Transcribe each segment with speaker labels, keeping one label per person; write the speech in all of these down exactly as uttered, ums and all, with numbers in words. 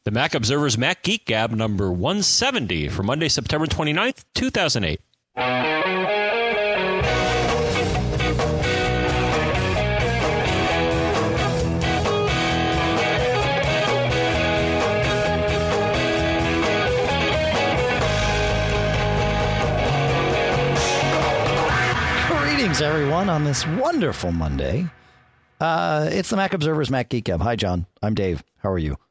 Speaker 1: The Mac Observer's Mac Geek Gab number one seventy for Monday, September twenty-ninth, two thousand eight.
Speaker 2: Greetings, everyone, on this wonderful Monday. Uh, it's the Mac Observer's Mac Geek Gab. Hi, John. I'm Dave. How are you?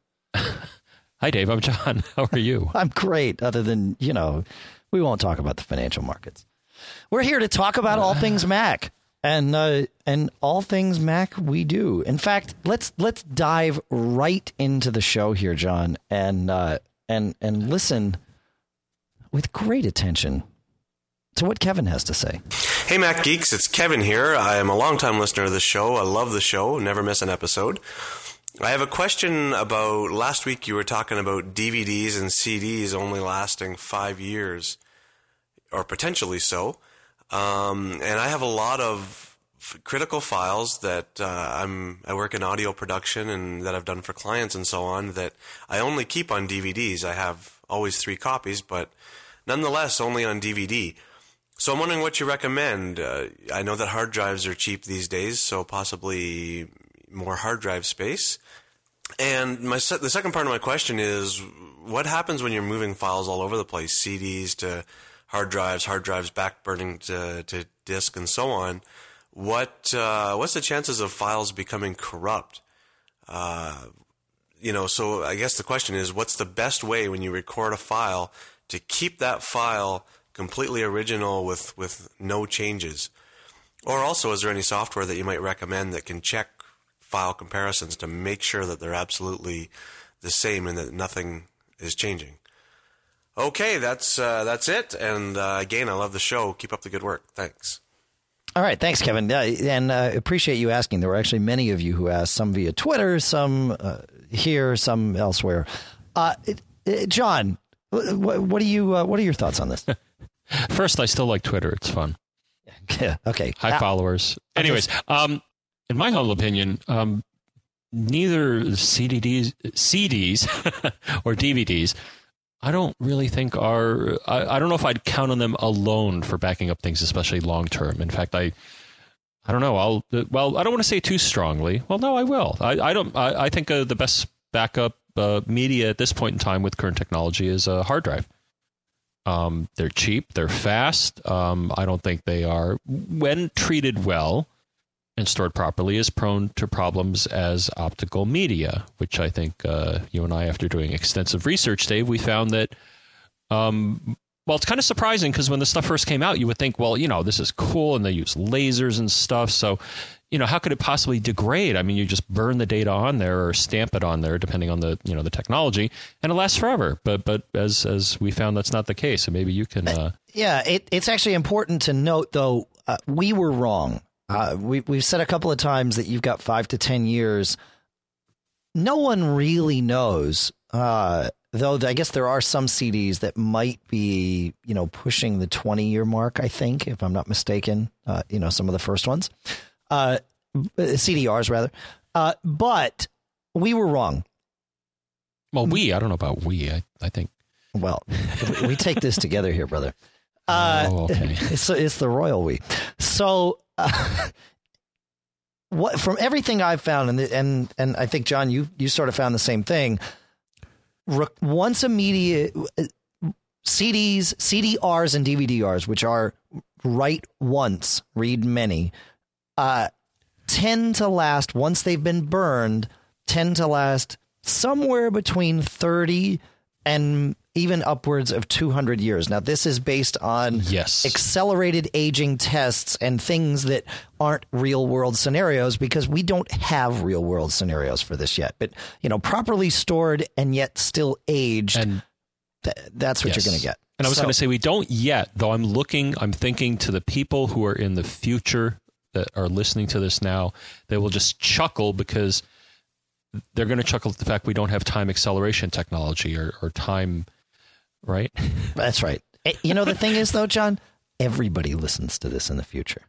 Speaker 1: Hi, Dave. I'm John. How are you?
Speaker 2: I'm great, other than, you know, we won't talk about the financial markets. We're here to talk about all things Mac. And uh, and all things Mac we do. In fact, let's let's dive right into the show here, John, and uh, and and listen with great attention to what Kevin has to say.
Speaker 3: Hey, Mac Geeks, it's Kevin here. I am a longtime listener of the show. I love the show. Never miss an episode. I have a question about last week you were talking about D V Ds and C Ds only lasting five years, or potentially so. Um, and I have a lot of f- critical files that uh, I'm I work in audio production and that I've done for clients and so on that I only keep on D V Ds. I have always three copies, but nonetheless only on D V D. So I'm wondering what you recommend. Uh, I know that hard drives are cheap these days, so possibly more hard drive space. And my se- the second part of my question is, what happens when you're moving files all over the place, C Ds to hard drives, hard drives back burning to, to disk, and so on? What uh, what's the chances of files becoming corrupt? Uh, you know, so I guess the question is, what's the best way when you record a file to keep that file completely original with, with no changes? Or also, is there any software that you might recommend that can check file comparisons to make sure that they're absolutely the same and that nothing is changing? Okay, that's uh, that's it. And uh, again, I love the show. Keep up the good work. Thanks.
Speaker 2: All right. Thanks, Kevin. Uh, and uh, appreciate you asking. There were actually many of you who asked, some via Twitter, some uh, here, some elsewhere. Uh, it, it, John, what, what, do you, uh, what are your thoughts on this?
Speaker 1: First, I still like Twitter. It's fun.
Speaker 2: Yeah, okay.
Speaker 1: High
Speaker 2: now,
Speaker 1: followers. Anyways, um, in my humble opinion, um, neither C D Ds, C Ds or D V Ds, I don't really think are, I, I don't know if I'd count on them alone for backing up things, especially long term. In fact, I I don't know. I'll, well, I don't want to say too strongly. Well, no, I will. I, I don't, I, I think uh, the best backup uh, media at this point in time with current technology is a hard drive. Um, they're cheap, they're fast. Um, I don't think they are, when treated well and stored properly, as prone to problems as optical media, which I think uh, you and I, after doing extensive research, Dave, we found that, um, well, it's kind of surprising because when the stuff first came out, you would think, well, you know, this is cool and they use lasers and stuff. So, you know, how could it possibly degrade? I mean, you just burn the data on there or stamp it on there, depending on the, you know, the technology, and it lasts forever. But but as as we found, that's not the case. So maybe you can. Uh...
Speaker 2: Yeah, it, it's actually important to note, though, uh, we were wrong. Uh, we, we've said a couple of times that you've got five to ten years. No one really knows, uh, though I guess there are some C Ds that might be, you know, pushing the twenty-year mark, I think, if I'm not mistaken, uh, you know, some of the first ones. Uh, C D Rs, rather. Uh, but we were wrong.
Speaker 1: Well, we, I don't know about we, I, I think.
Speaker 2: Well, we take this together here, brother. Uh,
Speaker 1: oh, okay.
Speaker 2: It's, it's the royal we. So, uh, what from everything I've found, and and and I think, John, you you sort of found the same thing. Re- once a media C Ds, C D Rs, and D V D Rs, which are write once, read many, uh, tend to last, once they've been burned, tend to last somewhere between thirty and even upwards of two hundred years. Now, this is based on
Speaker 1: yes.
Speaker 2: accelerated aging tests and things that aren't real world scenarios, because we don't have real world scenarios for this yet. But, you know, properly stored and yet still aged,
Speaker 1: and
Speaker 2: th- that's what
Speaker 1: yes.
Speaker 2: you're going to get.
Speaker 1: And I was
Speaker 2: so,
Speaker 1: going to say we don't yet, though I'm looking, I'm thinking to the people who are in the future that are listening to this now, they will just chuckle because they're going to chuckle at the fact we don't have time acceleration technology or, or time, right?
Speaker 2: That's right. You know, the thing is, though, John, everybody listens to this in the future.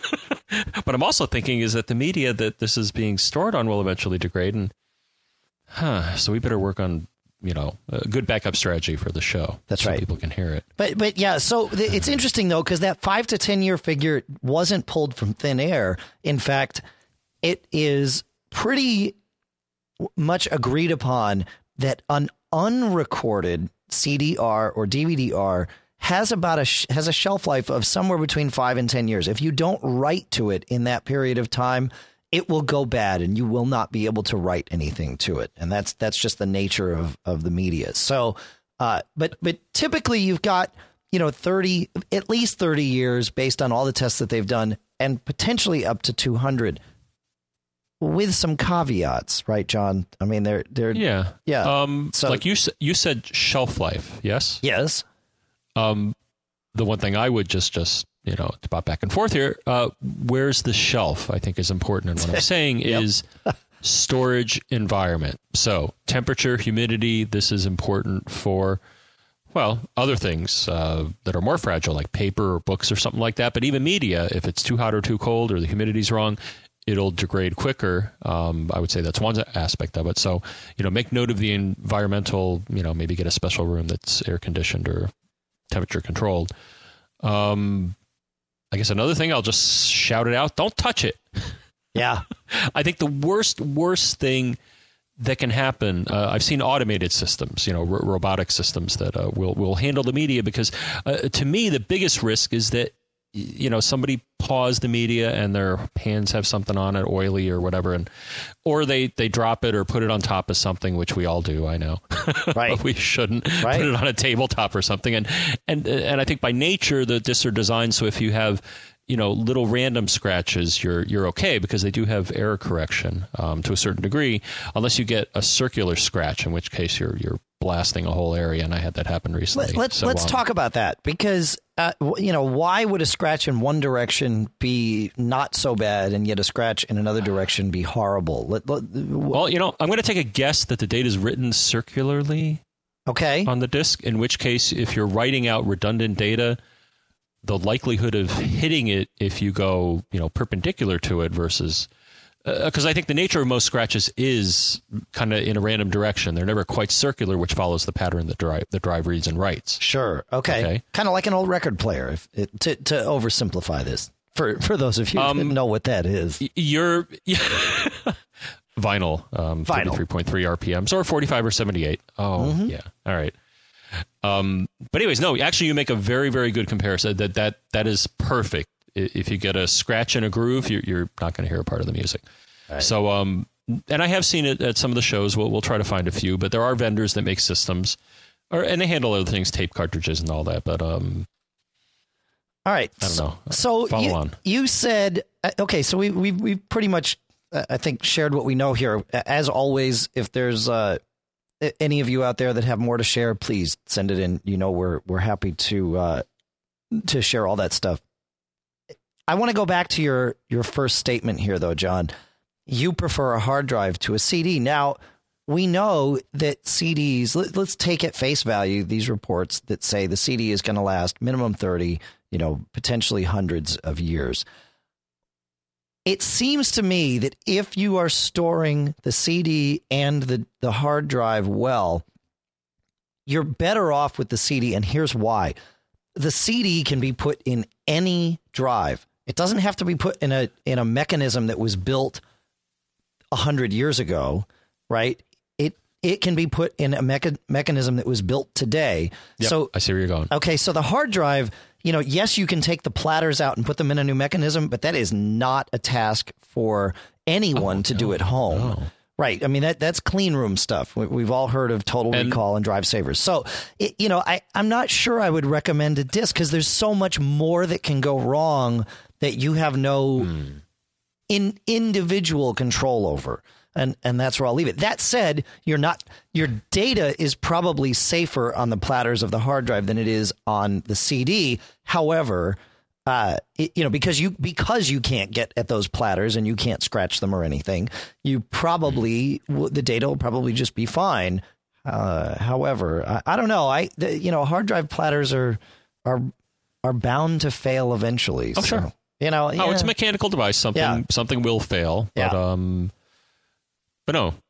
Speaker 1: But I'm also thinking is that the media that this is being stored on will eventually degrade. And huh, so we better work on, you know, a good backup strategy for the show.
Speaker 2: That's
Speaker 1: so
Speaker 2: right.
Speaker 1: people can hear it.
Speaker 2: But but yeah, so th- it's interesting though, because that five to ten year figure wasn't pulled from thin air. In fact, it is pretty much agreed upon that an unrecorded C D R or D V D R has about a sh- has a shelf life of somewhere between five and ten years. If you don't write to it in that period of time, it will go bad and you will not be able to write anything to it. And that's that's just the nature of, of the media. So, uh, but but typically you've got, you know, thirty, at least thirty years based on all the tests that they've done, and potentially up to two hundred with some caveats. Right, John? I mean, they're they're
Speaker 1: Yeah.
Speaker 2: Yeah.
Speaker 1: Um,
Speaker 2: So-
Speaker 1: like you, s- you said shelf life. Yes.
Speaker 2: Yes.
Speaker 1: Um, the one thing I would just, just, you know, to pop back and forth here, uh, where's the shelf, I think is important. And what I'm saying
Speaker 2: Yep.
Speaker 1: is storage environment. So temperature, humidity, this is important for, well, other things uh, that are more fragile, like paper or books or something like that. But even media, if it's too hot or too cold or the humidity's wrong, it'll degrade quicker. Um, I would say that's one aspect of it. So, you know, make note of the environmental, you know, maybe get a special room that's air conditioned or temperature controlled. Um, I guess another thing, I'll just shout it out. Don't touch it.
Speaker 2: Yeah.
Speaker 1: I think the worst, worst thing that can happen, uh, I've seen automated systems, you know, r- robotic systems that uh, will, will handle the media, because uh, to me, the biggest risk is that, you know, somebody paused the media and their hands have something on it, oily or whatever, and or they, they drop it or put it on top of something, which we all do, I know.
Speaker 2: Right.
Speaker 1: But we shouldn't
Speaker 2: Right.
Speaker 1: put it on a tabletop or something. And and and I think by nature, the discs are designed so if you have, you know, little random scratches, you're you're okay, because they do have error correction um, to a certain degree, unless you get a circular scratch, in which case you're you're blasting a whole area. And I had that happen recently.
Speaker 2: Let, let's
Speaker 1: So,
Speaker 2: let's
Speaker 1: um,
Speaker 2: talk about that, because uh, w- you know, why would a scratch in one direction be not so bad and yet a scratch in another direction be horrible? Let, let, w-
Speaker 1: Well, you know, I'm going to take a guess that the data is written circularly
Speaker 2: okay.
Speaker 1: on the disk, in which case, if you're writing out redundant data, the likelihood of hitting it if you go, you know, perpendicular to it versus, because uh, I think the nature of most scratches is kind of in a random direction. They're never quite circular, which follows the pattern that drive the drive reads and writes.
Speaker 2: Sure. Okay.
Speaker 1: Okay.
Speaker 2: Kind of like an old record player. If it, to to oversimplify this for for those of you
Speaker 1: Um,
Speaker 2: that know what that is.
Speaker 1: Y- You're vinyl, um,
Speaker 2: Vinyl.
Speaker 1: thirty-three point three R P Ms or forty-five or seventy-eight. Oh,
Speaker 2: Mm-hmm.
Speaker 1: yeah. All right. Um, but anyways, no, actually you make a very, very good comparison. That that that is perfect. I- If you get a scratch in a groove, you're, you're not going to hear a part of the music.
Speaker 2: Right.
Speaker 1: So, um, and I have seen it at some of the shows. We'll, we'll try to find a few, but there are vendors that make systems, or and they handle other things, tape cartridges and all that. But um,
Speaker 2: All right.
Speaker 1: I don't know.
Speaker 2: So
Speaker 1: Follow
Speaker 2: you,
Speaker 1: on.
Speaker 2: you said, uh, okay, so we we we pretty much, uh, I think, shared what we know here. As always, if there's uh, a- any of you out there that have more to share, please send it in. You know, we're we're happy to uh, to share all that stuff. I want to go back to your your first statement here, though, John. You prefer a hard drive to a C D. Now, we know that C Ds, let, let's take at face value these reports that say the C D is going to last minimum thirty, you know, potentially hundreds of years. It seems to me that if you are storing the C D and the, the hard drive well, you're better off with the C D. And here's why. The C D can be put in any drive. It doesn't have to be put in a in a mechanism that was built a hundred years ago, right? It it can be put in a mecha- mechanism that was built today.
Speaker 1: Yep,
Speaker 2: So
Speaker 1: I see where you're going.
Speaker 2: okay, so the hard drive, you know, yes, you can take the platters out and put them in a new mechanism, but that is not a task for anyone
Speaker 1: Oh,
Speaker 2: to
Speaker 1: no,
Speaker 2: do at home.
Speaker 1: no.
Speaker 2: Right. I mean, that that's clean room stuff. We, we've all heard of Total
Speaker 1: And-
Speaker 2: Recall and Drive Savers. So, it, you know, I, I'm not sure I would recommend a disk because there's so much more that can go wrong that you have no
Speaker 1: Hmm.
Speaker 2: in individual control over. And and that's where I'll leave it. That said, you're not your data is probably safer on the platters of the hard drive than it is on the C D. However, uh, it, you know, because you because you can't get at those platters and you can't scratch them or anything, you probably w- the data will probably just be fine. Uh, however, I, I don't know. I the, you know, hard drive platters are are are bound to fail eventually.
Speaker 1: Oh,
Speaker 2: so,
Speaker 1: sure.
Speaker 2: You know,
Speaker 1: Oh,
Speaker 2: yeah.
Speaker 1: it's a mechanical device. Something
Speaker 2: Yeah.
Speaker 1: something will fail. But
Speaker 2: Yeah.
Speaker 1: um, but no,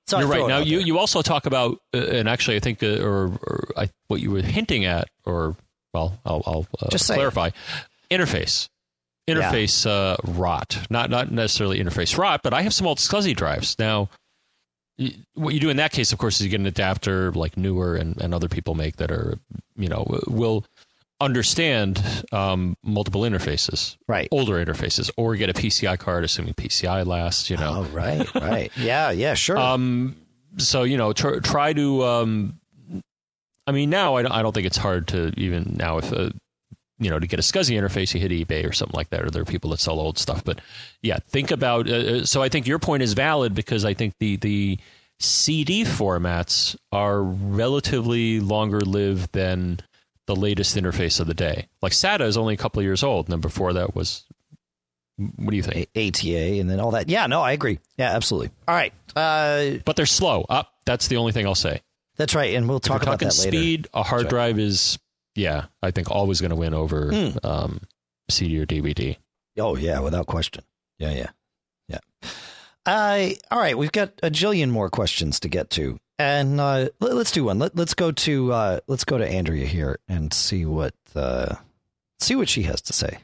Speaker 2: So
Speaker 1: You're
Speaker 2: I throw
Speaker 1: right.
Speaker 2: it
Speaker 1: Now,
Speaker 2: out
Speaker 1: you,
Speaker 2: there.
Speaker 1: you also talk about, uh, and actually, I think, uh, or, or I, what you were hinting at, or, well, I'll, I'll uh,
Speaker 2: Just say
Speaker 1: clarify. Interface. Interface yeah. uh, rot. Not not necessarily interface rot, but I have some old SCSI drives. Now, y- what you do in that case, of course, is you get an adapter like Newer and, and other people make that are, you know, will understand um, multiple interfaces,
Speaker 2: right?
Speaker 1: Older interfaces, or get a P C I card, assuming P C I lasts, you know.
Speaker 2: Oh, right, right. Yeah, yeah, sure.
Speaker 1: Um, so, you know, tr- try to, um, I mean, now I don't, I don't think it's hard to even now if, uh, you know, to get a SCSI interface, you hit eBay or something like that, or there are people that sell old stuff. But yeah, think about, uh, so I think your point is valid because I think the, the C D formats are relatively longer lived than the latest interface of the day. Like SATA is only a couple of years old, and then before that was, what do you think?
Speaker 2: A- ATA and then all that. Yeah, no, I agree. Yeah, absolutely. All right. Uh,
Speaker 1: but they're slow. Up. Uh, that's the only thing I'll say.
Speaker 2: That's right, and we'll talk about that later.
Speaker 1: Speed, a hard
Speaker 2: right.
Speaker 1: drive is, yeah, I think always going to win over mm. um, C D or D V D.
Speaker 2: Oh, yeah, without question. Yeah, yeah, yeah. Uh, all right, we've got a jillion more questions to get to. And uh, let, let's do one. Let, let's go to uh, let's go to Andrea here and see what uh, see what she has to say.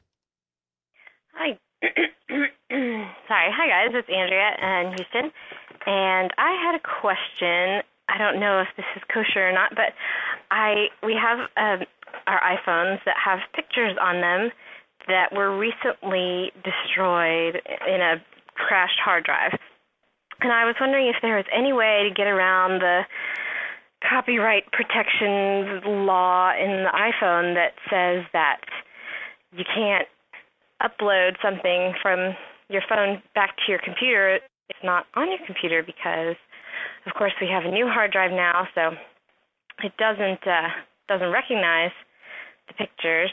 Speaker 4: Hi, sorry. Hi guys, it's Andrea in Houston, and I had a question. I don't know if this is kosher or not, but I we have um, our iPhones that have pictures on them that were recently destroyed in a crashed hard drive. And I was wondering if there was any way to get around the copyright protections law in the iPhone that says that you can't upload something from your phone back to your computer if it's not on your computer because, of course, we have a new hard drive now, so it doesn't uh, doesn't recognize the pictures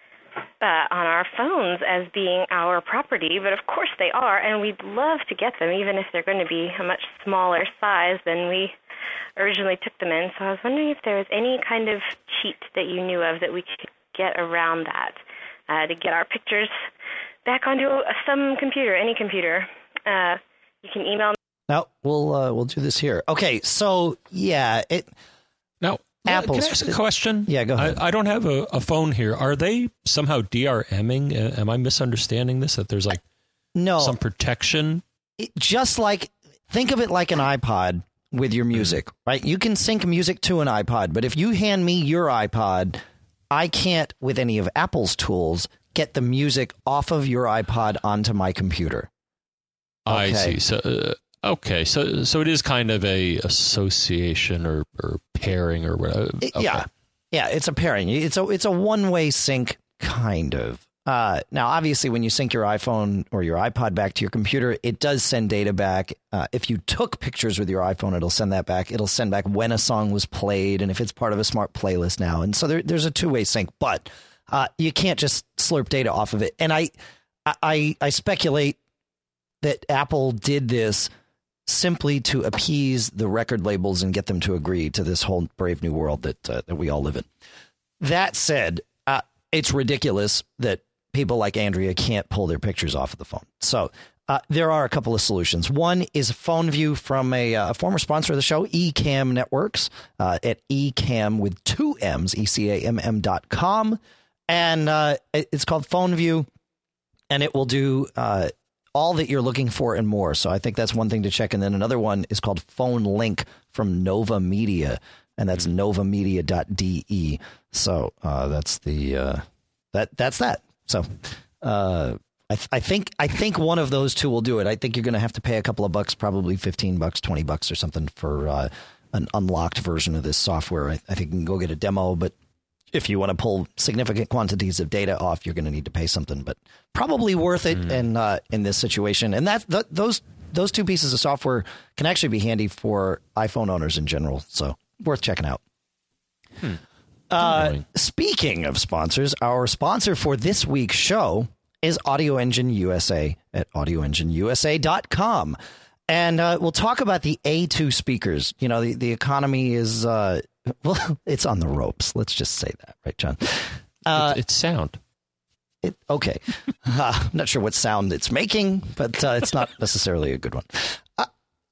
Speaker 4: Uh, on our phones as being our property, but of course they are, and we'd love to get them, even if they're going to be a much smaller size than we originally took them in. So I was wondering if there was any kind of cheat that you knew of that we could get around that uh, to get our pictures back onto some computer, any computer. Uh, you can email me.
Speaker 2: No, we'll uh, we'll do this here. Okay, so yeah, it
Speaker 1: now. Apple. Can I ask a question?
Speaker 2: Yeah, go ahead.
Speaker 1: I, I don't have a, a phone here. Are they somehow DRMing? Uh, am I misunderstanding this? That there's like
Speaker 2: no
Speaker 1: some protection?
Speaker 2: It, just like, think of it like an iPod with your music, right? You can sync music to an iPod, but if you hand me your iPod, I can't, with any of Apple's tools, get the music off of your iPod onto my computer.
Speaker 1: Okay. I see. So, uh, okay, so so it is kind of a association or, or pairing or whatever. Okay.
Speaker 2: Yeah, yeah, it's a pairing. It's a it's a one way sync kind of. Uh, now, obviously, when you sync your iPhone or your iPod back to your computer, it does send data back. Uh, if you took pictures with your iPhone, it'll send that back. It'll send back when a song was played and if it's part of a smart playlist now. And so there, there's a two way sync, but uh, you can't just slurp data off of it. And I I I speculate that Apple did this simply to appease the record labels and get them to agree to this whole brave new world that uh, that we all live in. That said, uh, it's ridiculous that people like Andrea can't pull their pictures off of the phone. So uh, there are a couple of solutions. One is Phone View from a, uh, a former sponsor of the show, Ecamm Networks, uh, at Ecamm with two M's, E C A M M dot com. And uh, it's called Phone View, and it will do uh, all that you're looking for and more. So I think that's one thing to check. And then another one is called Phone Link from Nova Media, and that's nova media dot d e. So uh, that's the uh, that that's that. So uh, I, th- I think I think one of those two will do it. I think you're going to have to pay a couple of bucks, probably fifteen bucks, twenty bucks or something for uh, an unlocked version of this software. I, I think you can go get a demo, but if you want to pull significant quantities of data off, you're going to need to pay something, but probably worth it mm. in uh, in this situation. And that th- those those two pieces of software can actually be handy for iPhone owners in general. So worth checking out. Hmm. Uh, speaking of sponsors, our sponsor for this week's show is Audio Engine U S A at audio engine u s a dot com. And uh, we'll talk about the A two speakers. You know, the, the economy is, uh, well, it's on the ropes. Let's just say that, right, John?
Speaker 1: Uh, it's, it's sound.
Speaker 2: It, okay. uh, I'm not sure what sound it's making, but uh, it's not necessarily a good one. Uh,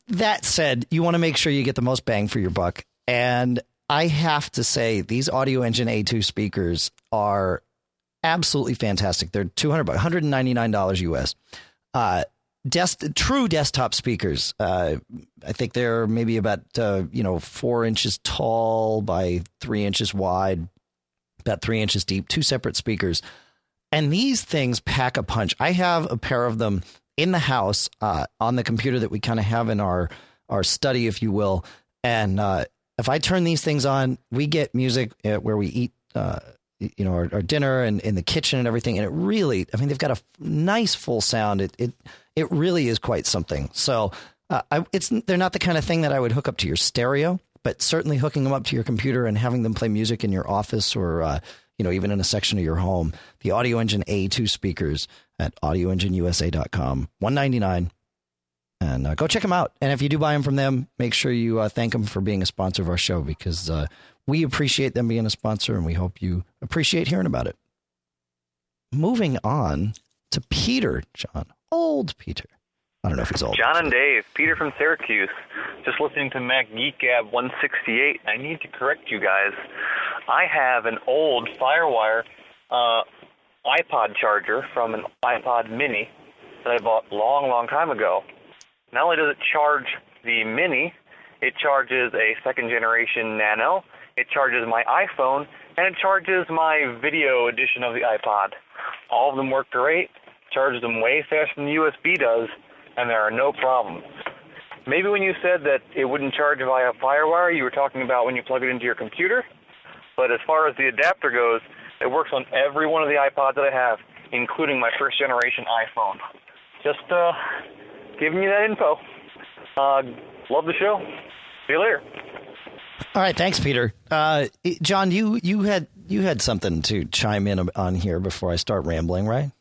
Speaker 2: that said, you want to make sure you get the most bang for your buck. And I have to say, these Audio Engine A two speakers are absolutely fantastic. They're two hundred bucks, one hundred ninety-nine dollars U S. Uh, Des- true desktop speakers. Uh, I think they're maybe about, uh, you know, four inches tall by three inches wide, about three inches deep, two separate speakers. And these things pack a punch. I have a pair of them in the house uh, on the computer that we kind of have in our, our study, if you will. And uh, if I turn these things on, we get music uh, where we eat, uh, you know, our, our dinner and in the kitchen and everything. And it really, I mean, they've got a nice full sound. It, it, it really is quite something. So uh, I, it's, they're not the kind of thing that I would hook up to your stereo, but certainly hooking them up to your computer and having them play music in your office or, uh, you know, even in a section of your home. The Audio Engine A two speakers at audio engine u s a dot com, one hundred ninety-nine dollars. And uh, go check them out. And if you do buy them from them, make sure you uh, thank them for being a sponsor of our show, because uh, we appreciate them being a sponsor, and we hope you appreciate hearing about it. Moving on to Peter, John. Old Peter. I don't know if he's old.
Speaker 5: John and Dave, Peter from Syracuse. Just listening to Mac Geek Gab one sixty-eight. I need to correct you guys. I have an old FireWire uh, iPod charger from an iPod Mini that I bought long, long time ago. Not only does it charge the Mini, it charges a second-generation Nano, it charges my iPhone, and it charges my video edition of the iPod. All of them work great, charges them way faster than the U S B does, and there are no problems. Maybe when you said that it wouldn't charge via FireWire, you were talking about when you plug it into your computer, but as far as the adapter goes, it works on every one of the iPods that I have, including my first-generation iPhone. Just, uh... giving you that info. Uh, love the show. See you later.
Speaker 2: All right, thanks, Peter. Uh, John, you you had you had something to chime in on here before I start rambling, right?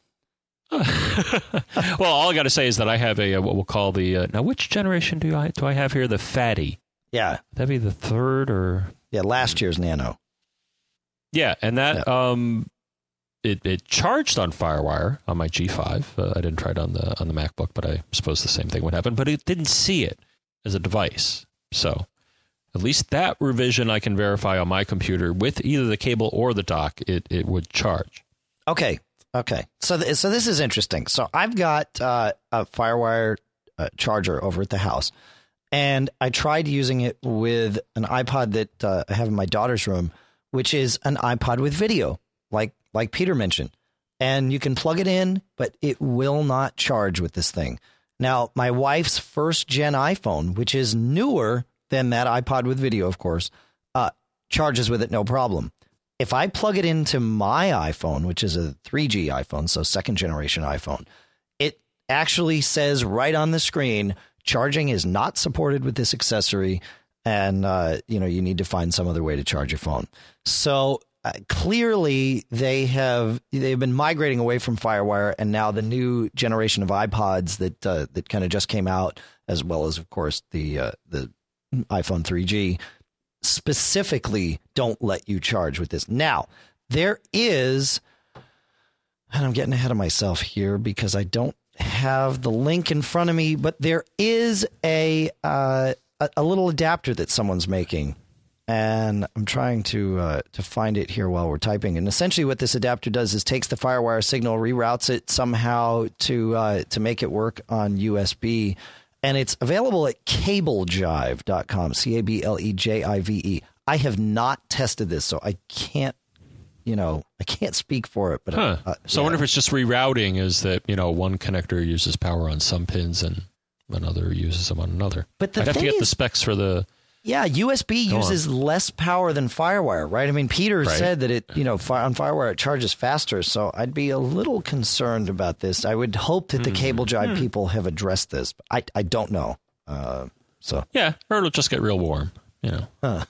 Speaker 1: Well, all I got to say is that I have a, a what we'll call the uh, now. Which generation do I do I have here? The Fatty.
Speaker 2: Yeah,
Speaker 1: that'd be the third or
Speaker 2: yeah, last year's Nano.
Speaker 1: Yeah, and that yeah. um. It, it charged on FireWire on my G five. Uh, I didn't try it on the on the MacBook, but I suppose the same thing would happen. But it didn't see it as a device. So at least that revision I can verify on my computer with either the cable or the dock. It it would charge.
Speaker 2: Okay, okay. So th- so this is interesting. So I've got uh, a FireWire uh, charger over at the house, and I tried using it with an iPod that uh, I have in my daughter's room, which is an iPod with video, like. like Peter mentioned, and you can plug it in, but it will not charge with this thing. Now, my wife's first gen iPhone, which is newer than that iPod with video, of course, uh, charges with it no problem. If I plug it into my iPhone, which is a three G iPhone, so second generation iPhone, it actually says right on the screen, charging is not supported with this accessory, and uh, you know, you need to find some other way to charge your phone. So Uh, clearly, they have they've been migrating away from FireWire, and now the new generation of iPods that uh, that kind of just came out, as well as, of course, the uh, the iPhone three G, specifically don't let you charge with this. Now, there is, and I'm getting ahead of myself here because I don't have the link in front of me, but there is a uh, a, a little adapter that someone's making. And I'm trying to uh, to find it here while we're typing. And essentially what this adapter does is takes the FireWire signal, reroutes it somehow to uh, to make it work on U S B. And it's available at cablejive dot com, C A B L E J I V E. I have not tested this, so I can't, you know, I can't speak for it. But
Speaker 1: huh.
Speaker 2: uh,
Speaker 1: So
Speaker 2: yeah.
Speaker 1: I wonder if it's just rerouting, is that, you know, one connector uses power on some pins and another uses them on another.
Speaker 2: But the
Speaker 1: I'd have to
Speaker 2: thing
Speaker 1: get
Speaker 2: is,
Speaker 1: the specs for the...
Speaker 2: Yeah, U S B
Speaker 1: Go
Speaker 2: uses
Speaker 1: on.
Speaker 2: less power than FireWire, right? I mean, Peter
Speaker 1: Right.
Speaker 2: said that it, you know, fi- on FireWire it charges faster, so I'd be a little concerned about this. I would hope that the
Speaker 1: Mm.
Speaker 2: Cable Jive
Speaker 1: Mm.
Speaker 2: people have addressed this. But I I don't know. Uh, so
Speaker 1: Yeah, or it'll just get real warm, you know.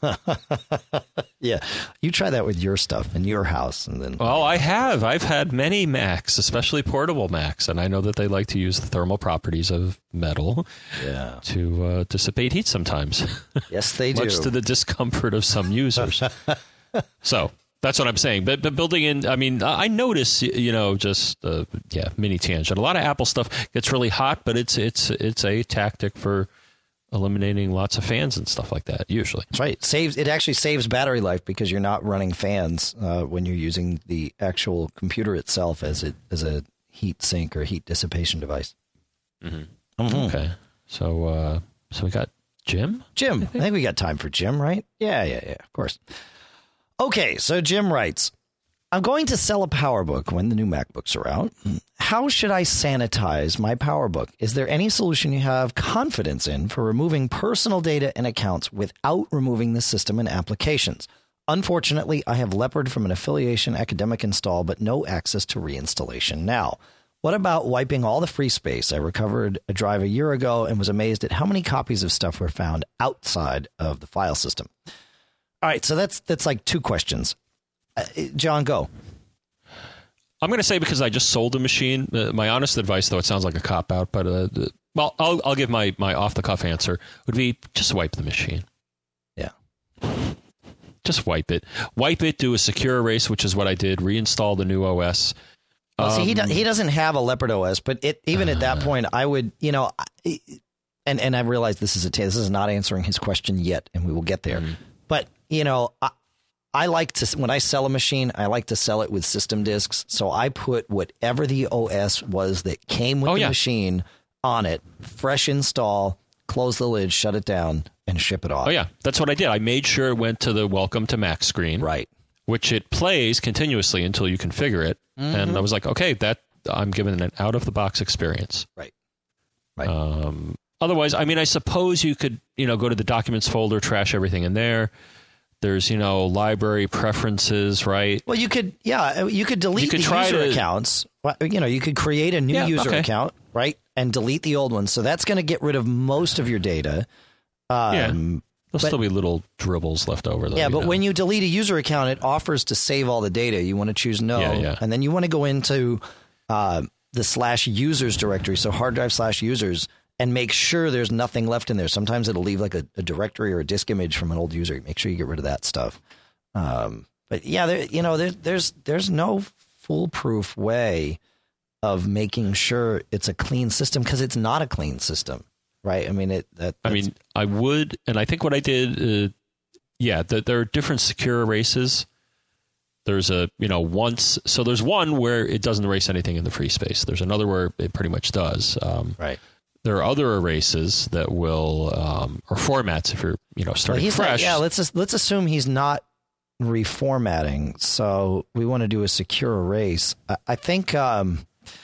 Speaker 2: yeah, you try that with your stuff in your house, and then.
Speaker 1: Well, I have. I've had many Macs, especially portable Macs, and I know that they like to use the thermal properties of metal
Speaker 2: Yeah.
Speaker 1: to uh, dissipate heat sometimes.
Speaker 2: Yes, they do.
Speaker 1: Much to the discomfort of some users. So that's what I'm saying. But, but building in, I mean, I notice, you know, just uh, yeah, mini tangent. A lot of Apple stuff gets really hot, but it's it's it's a tactic for eliminating lots of fans and stuff like that, usually.
Speaker 2: That's right. Saves it actually saves battery life because you're not running fans uh, when you're using the actual computer itself as it as a heat sink or heat dissipation device.
Speaker 1: Mm-hmm.
Speaker 2: Mm-hmm.
Speaker 1: Okay. So uh, so we got Jim?
Speaker 2: Jim. I think. I think we got time for Jim, right? Yeah, yeah, yeah, of course. Okay, so Jim writes, I'm going to sell a PowerBook when the new MacBooks are out. How should I sanitize my PowerBook? Is there any solution you have confidence in for removing personal data and accounts without removing the system and applications? Unfortunately, I have Leopard from an affiliation academic install, but no access to reinstallation now. What about wiping all the free space? I recovered a drive a year ago and was amazed at how many copies of stuff were found outside of the file system. All right, so that's that's like two questions. Uh, John, go.
Speaker 1: I'm going to say because I just sold a machine. Uh, my honest advice, though, it sounds like a cop-out, but uh, the, well, I'll I'll give my, my off-the-cuff answer, would be just wipe the machine.
Speaker 2: Yeah.
Speaker 1: Just wipe it. Wipe it, do a secure erase, which is what I did, reinstall the new O S.
Speaker 2: Well, see, he, do,
Speaker 1: Um,
Speaker 2: he doesn't have a Leopard O S, but it, even at that point, I would, you know, I- and, and I realize this is a this is not answering his question yet, and we will get there.
Speaker 1: Mhm.
Speaker 2: But, you know, I, I like to, when I sell a machine, I like to sell it with system disks. So I put whatever the O S was that came with
Speaker 1: Oh,
Speaker 2: the
Speaker 1: yeah.
Speaker 2: machine on it, fresh install, close the lid, shut it down, and ship it off.
Speaker 1: Oh, yeah. That's what I did. I made sure it went to the Welcome to Mac screen.
Speaker 2: Right.
Speaker 1: Which it plays continuously until you configure it.
Speaker 2: Mm-hmm.
Speaker 1: And I was like, okay, that I'm giving an out-of-the-box experience.
Speaker 2: Right. Right.
Speaker 1: Um, otherwise, I mean, I suppose you could, you know, go to the documents folder, trash everything in there. There's, you know, library preferences, right?
Speaker 2: Well, you could, yeah, you could delete
Speaker 1: You could
Speaker 2: the
Speaker 1: try
Speaker 2: user
Speaker 1: to-
Speaker 2: accounts. Well, you know, you could create a new
Speaker 1: Yeah,
Speaker 2: user
Speaker 1: okay.
Speaker 2: account, right, and delete the old one. So that's going to get rid of most of your data. Um,
Speaker 1: Yeah. There'll
Speaker 2: but-
Speaker 1: still be little dribbles left over. Though,
Speaker 2: Yeah,
Speaker 1: you
Speaker 2: but
Speaker 1: know.
Speaker 2: when you delete a user account, it offers to save all the data. You want to choose no,
Speaker 1: Yeah, yeah.
Speaker 2: and then you want to go into uh, the slash users directory, so hard drive slash users, and make sure there's nothing left in there. Sometimes it'll leave like a, a directory or a disk image from an old user. Make sure you get rid of that stuff. Um, but yeah, there, you know, there, there's there's no foolproof way of making sure it's a clean system because it's not a clean system, right? I mean, it. That,
Speaker 1: I
Speaker 2: that's-
Speaker 1: mean, I would, and I think what I did, uh, yeah, the, there are different secure erases. There's a, you know, once, so there's one where it doesn't erase anything in the free space. There's another where it pretty much does. Um,
Speaker 2: right.
Speaker 1: There are other erases that will, um, or formats if you're, you know,
Speaker 2: Well,
Speaker 1: starting
Speaker 2: he's not,
Speaker 1: fresh.
Speaker 2: yeah, let's just, let's assume he's not reformatting. So we want to do a secure erase. I, I think. Um,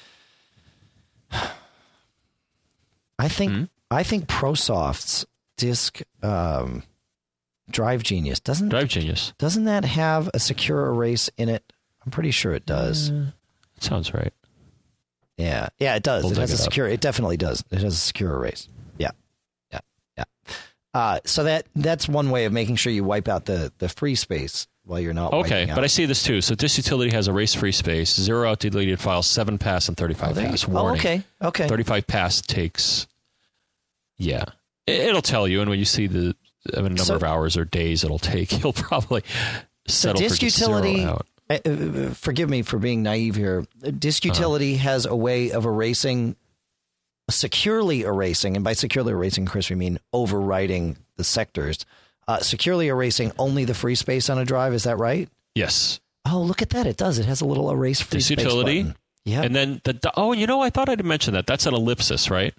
Speaker 2: I think.
Speaker 1: Hmm?
Speaker 2: I think ProSoft's disk um, Drive Genius doesn't
Speaker 1: Drive Genius.
Speaker 2: doesn't that have a secure erase in it? I'm pretty sure it does.
Speaker 1: Uh, sounds right.
Speaker 2: Yeah, yeah, it does.
Speaker 1: We'll
Speaker 2: it has
Speaker 1: dig
Speaker 2: a
Speaker 1: it up.
Speaker 2: secure. It definitely does. It has a secure erase. Yeah, yeah, yeah. Uh, so that that's one way of making sure you wipe out the the free space while you're not.
Speaker 1: Okay,
Speaker 2: wiping out.
Speaker 1: but I see this too. So this utility has erase free space, zero out deleted files, seven pass, and thirty-five
Speaker 2: Oh, there you-
Speaker 1: pass.
Speaker 2: oh,
Speaker 1: Warning.
Speaker 2: okay, okay.
Speaker 1: thirty-five pass takes, yeah, it, it'll tell you. And when you see the I mean, number
Speaker 2: So-
Speaker 1: of hours or days it'll take, you'll probably
Speaker 2: So
Speaker 1: settle
Speaker 2: disk
Speaker 1: for just
Speaker 2: utility.
Speaker 1: zero out.
Speaker 2: Uh, uh, forgive me for being naive here. Disk utility has a way of erasing, securely erasing, and by securely erasing, Chris, we mean overwriting the sectors. Uh, securely erasing only the free space on a drive. Is that right?
Speaker 1: Yes.
Speaker 2: Oh, look at that! It does. It has a little erase free
Speaker 1: Disk
Speaker 2: space
Speaker 1: utility.
Speaker 2: button. Yeah.
Speaker 1: And then the do- oh, you know, I thought I'd mention that. That's an ellipsis, right?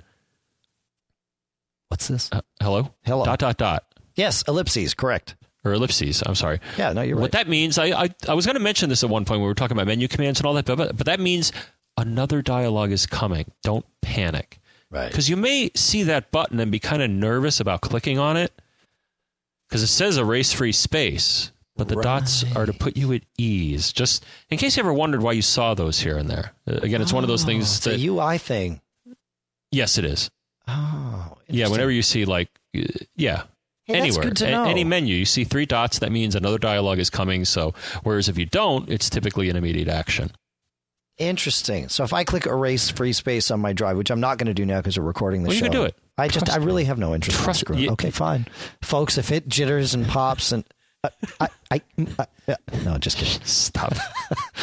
Speaker 2: What's this?
Speaker 1: Uh, hello.
Speaker 2: Hello.
Speaker 1: Dot dot dot
Speaker 2: Yes, ellipses. Correct.
Speaker 1: or ellipses. I'm sorry.
Speaker 2: Yeah. No, you're
Speaker 1: What
Speaker 2: right.
Speaker 1: that means, I, I I was going to mention this at one point when we were talking about menu commands and all that, but but that means another dialogue is coming. Don't panic.
Speaker 2: Right.
Speaker 1: Because you may see that button and be kind of nervous about clicking on it because it says erase free space, but the dots are to put you at ease. Just in case you ever wondered why you saw those here and there. Uh, Again, it's one of those
Speaker 2: Oh,
Speaker 1: things
Speaker 2: it's
Speaker 1: that
Speaker 2: a U I thing.
Speaker 1: yes, it is.
Speaker 2: Oh.
Speaker 1: Yeah,
Speaker 2: interesting.
Speaker 1: whenever you see like uh, yeah.
Speaker 2: Hey, that's
Speaker 1: Anywhere,
Speaker 2: good to
Speaker 1: a-
Speaker 2: know.
Speaker 1: any menu, you see three dots. That means another dialogue is coming. So, whereas if you don't, it's typically an immediate action.
Speaker 2: Interesting. So if I click erase free space on my drive, which I'm not going to do now because we're recording the
Speaker 1: Well, you
Speaker 2: show.
Speaker 1: can do it.
Speaker 2: I just,
Speaker 1: Trust
Speaker 2: I really have no interest
Speaker 1: Trust-
Speaker 2: in screwing.
Speaker 1: you-
Speaker 2: Okay, fine, folks. If it jitters and pops and uh, I, I, I, yeah, no, just kidding.
Speaker 1: Stop.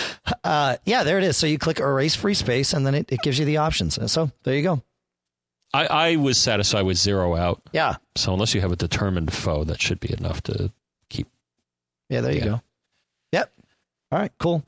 Speaker 2: Uh, yeah, there it is. So you click erase free space, and then it, it gives you the options. And so there you go.
Speaker 1: I, I was satisfied with zero out.
Speaker 2: Yeah.
Speaker 1: So unless you have a determined foe, that should be enough to keep.
Speaker 2: Yeah, there you
Speaker 1: Yeah.
Speaker 2: go. Yep. All right, cool.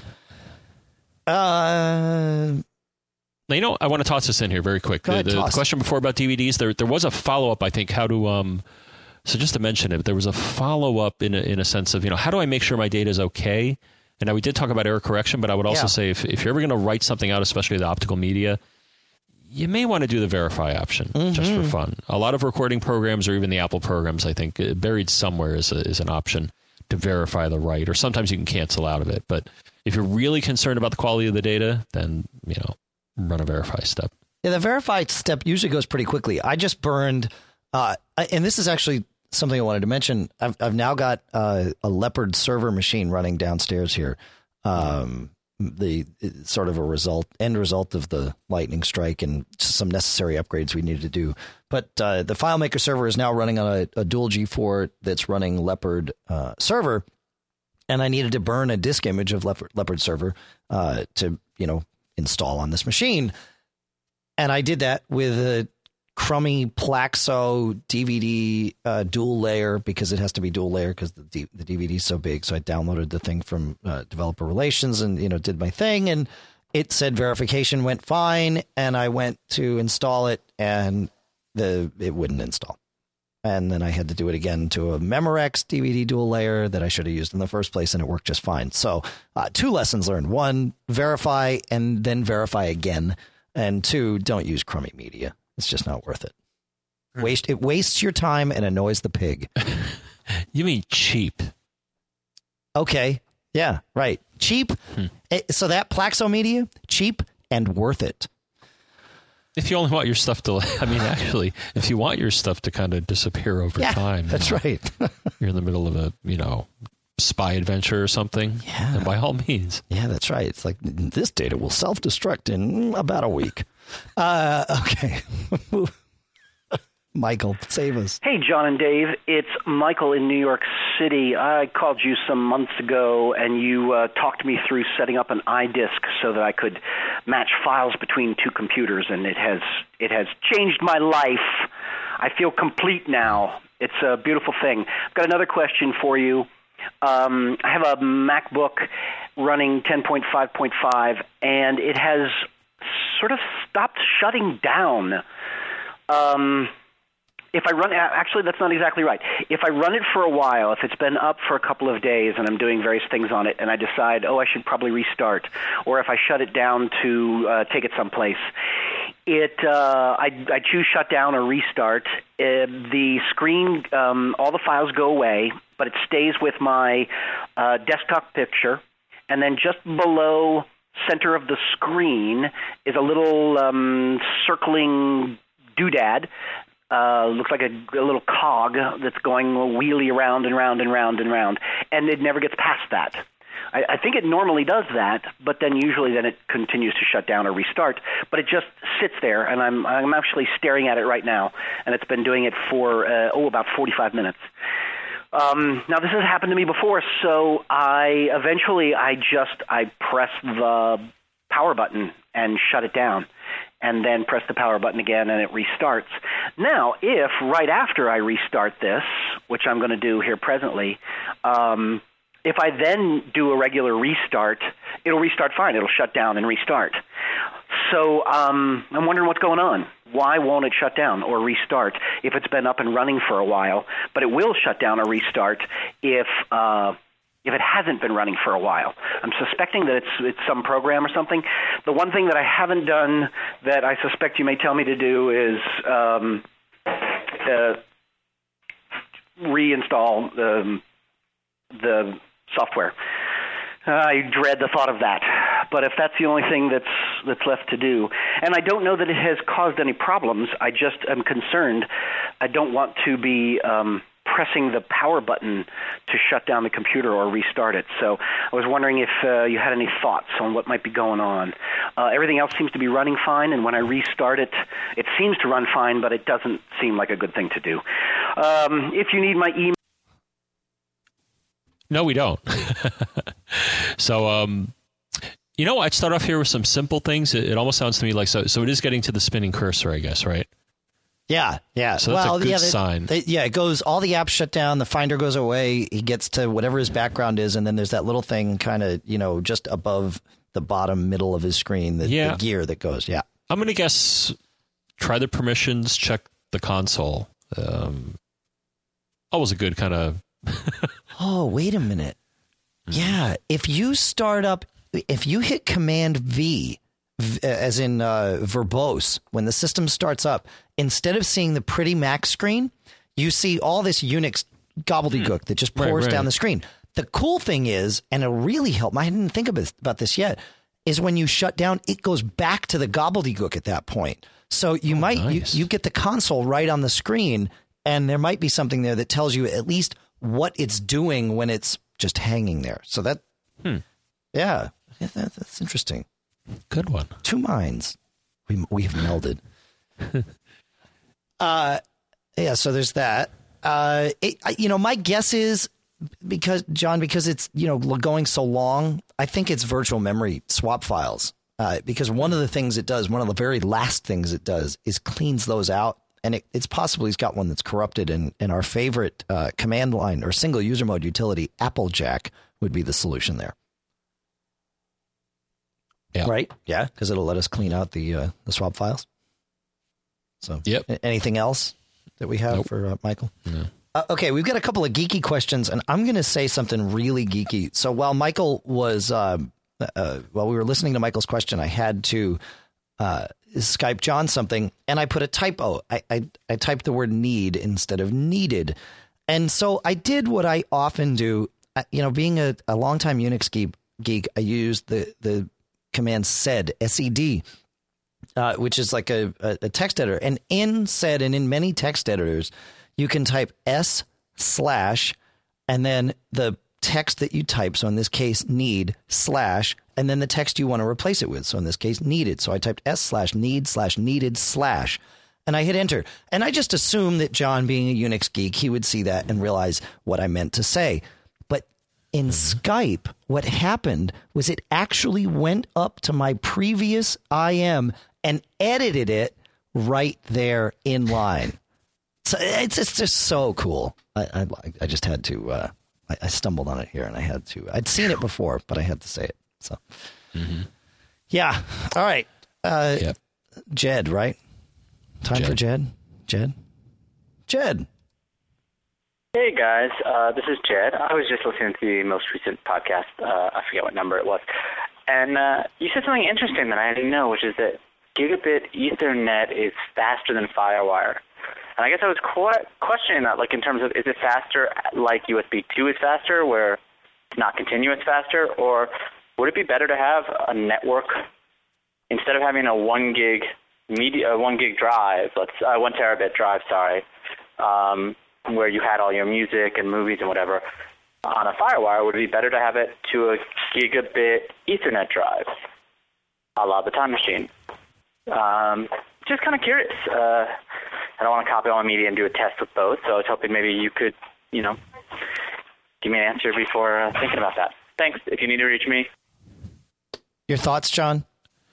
Speaker 2: Uh,
Speaker 1: Now, you know, I want to toss this in here very quick.
Speaker 2: Go
Speaker 1: The,
Speaker 2: ahead,
Speaker 1: the, the
Speaker 2: toss.
Speaker 1: question before about D V Ds, there there was a follow-up, I think, how to, um, so just to mention it, there was a follow-up in a, in a sense of, you know, how do I make sure my data is okay? And now we did talk about error correction, but I would also
Speaker 2: Yeah.
Speaker 1: say if, if you're ever going to write something out, especially the optical media, you may want to do the verify option
Speaker 2: Mm-hmm.
Speaker 1: just for fun. A lot of recording programs or even the Apple programs, I think, uh, buried somewhere is, a, is an option to verify the write, or sometimes you can cancel out of it. But if you're really concerned about the quality of the data, then, you know, run a verify step.
Speaker 2: Yeah, the verify step usually goes pretty quickly. I just burned, uh, and this is actually something I wanted to mention. I've I've now got uh, a Leopard server machine running downstairs here. Um, the it's sort of a result, end result of the lightning strike and some necessary upgrades we needed to do. But uh, the FileMaker server is now running on a, a dual G four that's running Leopard uh, server, and I needed to burn a disk image of Leopard, Leopard server uh, to you know install on this machine. And I did that with a crummy Plaxo D V D uh, dual layer, because it has to be dual layer because the, D- the D V D is so big. So I downloaded the thing from uh, Developer Relations and, you know, did my thing. And it said verification went fine. And I went to install it and the it wouldn't install. And then I had to do it again to a Memorex D V D dual layer that I should have used in the first place, and it worked just fine. So uh, two lessons learned. One, verify and then verify again. And two, don't use crummy media. It's just not worth it. Waste it wastes your time and annoys the pig.
Speaker 1: You mean cheap?
Speaker 2: Okay. Yeah, right. Cheap.
Speaker 1: Hmm.
Speaker 2: Eh, So that Plaxo media, cheap and worth it.
Speaker 1: If you only want your stuff to, I mean, actually, if you want your stuff to kind of disappear over
Speaker 2: Yeah,
Speaker 1: time,
Speaker 2: that's
Speaker 1: you know,
Speaker 2: right.
Speaker 1: you're in the middle of a, you know, spy adventure or something,
Speaker 2: Yeah.
Speaker 1: then by all means.
Speaker 2: Yeah, that's right. It's like this data will self-destruct in about a week. Uh, okay. Michael, save us.
Speaker 6: Hey, John and Dave. It's Michael in New York City. I called you some months ago, and you uh, talked me through setting up an iDisk so that I could match files between two computers, and it has it has changed my life. I feel complete now. It's a beautiful thing. I've got another question for you. Um, I have a MacBook running ten point five point five, and it has sort of stopped shutting down. Um, if I run, actually, that's not exactly right. If I run it for a while, if it's been up for a couple of days and I'm doing various things on it, and I decide, oh, I should probably restart, or if I shut it down to uh, take it someplace, it uh, I, I choose shut down or restart. Uh, the screen, um, all the files go away, but it stays with my uh, desktop picture, and then just below center of the screen is a little um, circling doodad. Uh, looks like a, a little cog that's going wheelie around and round and round and round, and it never gets past that. I, I think it normally does that, but then usually then it continues to shut down or restart. But it just sits there, and I'm I'm actually staring at it right now, and it's been doing it for uh, oh about forty-five minutes. Um, now, this has happened to me before, so I eventually I just I press the power button and shut it down, and then press the power button again, and it restarts. Now, if right after I restart this, which I'm going to do here presently, um, if I then do a regular restart, it'll restart fine. It'll shut down and restart. So um, I'm wondering what's going on. Why won't it shut down or restart if it's been up and running for a while? But it will shut down or restart if uh, if it hasn't been running for a while. I'm suspecting that it's it's some program or something. The one thing that I haven't done that I suspect you may tell me to do is um, uh, reinstall the, the software. I dread the thought of that. But if that's the only thing that's that's left to do, and I don't know that it has caused any problems, I just am concerned. I don't want to be um, pressing the power button to shut down the computer or restart it. So I was wondering if uh, you had any thoughts on what might be going on. Uh, everything else seems to be running fine, and when I restart it, it seems to run fine, but it doesn't seem like a good thing to do. Um, if you need my email...
Speaker 1: No, we don't. So, um, you know, I'd start off here with some simple things. It, it almost sounds to me like, so, so it is getting to the spinning cursor, I guess, right?
Speaker 2: Yeah, yeah.
Speaker 1: So that's
Speaker 2: well,
Speaker 1: a good
Speaker 2: yeah, they,
Speaker 1: sign.
Speaker 2: They, yeah, it goes, all the apps shut down, the Finder goes away, he gets to whatever his background is, and then there's that little thing kind of, you know, just above the bottom middle of his screen, the,
Speaker 1: yeah.
Speaker 2: the gear that goes, yeah.
Speaker 1: I'm going to guess, try the permissions, check the console. Um, always a good kind of...
Speaker 2: Oh, wait a minute. Yeah, if you start up, if you hit Command V, as in uh, verbose, when the system starts up, instead of seeing the pretty Mac screen, you see all this Unix gobbledygook that just pours
Speaker 1: right, right.
Speaker 2: down the screen. The cool thing is, and it'll really help, I didn't think about this yet, is when you shut down, it goes back to the gobbledygook at that point. So you oh, might, nice. you, you get the console right on the screen, and there might be something there that tells you at least what it's doing when it's just hanging there. So that,
Speaker 1: hmm.
Speaker 2: yeah, yeah that, that's interesting.
Speaker 1: Good one.
Speaker 2: Two minds. We we've melded. uh, yeah. So there's that. Uh, it, you know, my guess is because John, because it's you know going so long, I think it's virtual memory swap files. Uh, because one of the things it does, one of the very last things it does, is cleans those out, and it, it's possibly it's got one that's corrupted. And and our favorite uh, command line or single user mode utility, Applejack, would be the solution there.
Speaker 1: Yeah.
Speaker 2: Right. Yeah. Because it'll let us clean out the uh, the swap files. So,
Speaker 1: yep.
Speaker 2: Anything else that we have
Speaker 1: nope.
Speaker 2: for uh, Michael?
Speaker 1: No.
Speaker 2: Uh, okay. We've got a couple of geeky questions, and I'm going to say something really geeky. So while Michael was, uh, uh, while we were listening to Michael's question, I had to uh, Skype John something, and I put a typo. I, I, I typed the word need instead of needed. And so I did what I often do. Uh, you know, being a, a longtime Unix geek, geek, I used the, the, command sed, S E D, uh, which is like a, a, a text editor. And in sed and in many text editors, you can type S slash and then the text that you type. So in this case, need slash, and then the text you want to replace it with. So in this case, needed. So I typed S slash need slash needed slash, and I hit enter. And I just assumed that John, being a Unix geek, he would see that and realize what I meant to say. In Skype, what happened was it actually went up to my previous I M and edited it right there in line. So it's, it's just so cool. I, I, I just had to, uh, I, I stumbled on it here and I had to, I'd seen it before, but I had to say it. So, mm-hmm. yeah. All right. Uh,
Speaker 1: yep.
Speaker 2: Jed, right? Time
Speaker 1: Jed.
Speaker 2: for Jed? Jed? Jed.
Speaker 7: Hey guys, uh, this is Jed. I was just listening to the most recent podcast. Uh, I forget what number it was. And uh, you said something interesting that I didn't know, which is that gigabit Ethernet is faster than FireWire. And I guess I was qu- questioning that, like in terms of, is it faster like U S B two is faster, where it's not continuous faster? Or would it be better to have a network, instead of having a one gig media, one gig drive, let's uh, one terabit drive, sorry, um, where you had all your music and movies and whatever, on a FireWire, would it be better to have it to a gigabit Ethernet drive, a la the Time Machine? Um, just kind of curious. Uh, I don't want to copy all my media and do a test with both, so I was hoping maybe you could, you know, give me an answer before uh, thinking about that. Thanks. If you need to reach me.
Speaker 2: Your thoughts, John?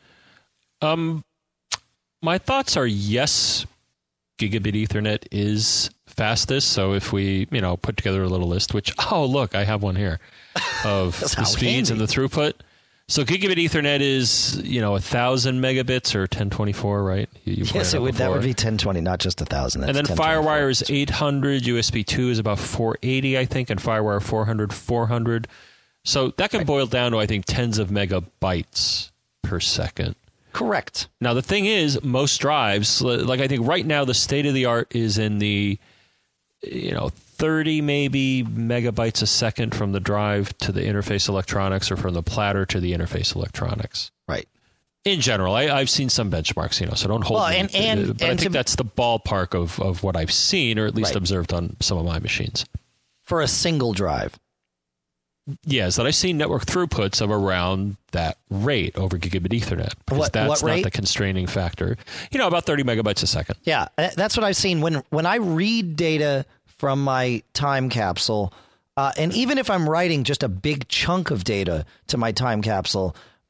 Speaker 1: Um, my thoughts are yes, gigabit Ethernet is fastest. So if we, you know, put together a little list, which, oh, look, I have one here of the speeds
Speaker 2: handy.
Speaker 1: and the throughput. So gigabit Ethernet is, you know, a thousand megabits or ten twenty-four, right? You, you
Speaker 2: yes, it would. That would be ten twenty, not just a thousand.
Speaker 1: And then FireWire is eight hundred. U S B two is about four eighty, I think, and FireWire four hundred, four hundred. So that can right. boil down to, I think, tens of megabytes per second.
Speaker 2: Correct.
Speaker 1: Now, the thing is, most drives, like I think right now, the state of the art is in the, you know, thirty maybe megabytes a second from the drive to the interface electronics, or from the platter to the interface electronics.
Speaker 2: Right.
Speaker 1: In general, I, I've seen some benchmarks, you know, so don't hold
Speaker 2: well,
Speaker 1: me.
Speaker 2: And, and,
Speaker 1: but
Speaker 2: and
Speaker 1: I think
Speaker 2: to,
Speaker 1: that's the ballpark of, of what I've seen, or at least
Speaker 2: right.
Speaker 1: observed on some of my machines.
Speaker 2: For a single drive.
Speaker 1: Yes, that I've seen network throughputs of around that rate over gigabit Ethernet, because
Speaker 2: what,
Speaker 1: that's
Speaker 2: what
Speaker 1: not
Speaker 2: rate?
Speaker 1: the constraining factor. You know, about thirty megabytes a second.
Speaker 2: Yeah, that's what I've seen. When when I read data from my time capsule, uh, and even if I'm writing just a big chunk of data to my time capsule,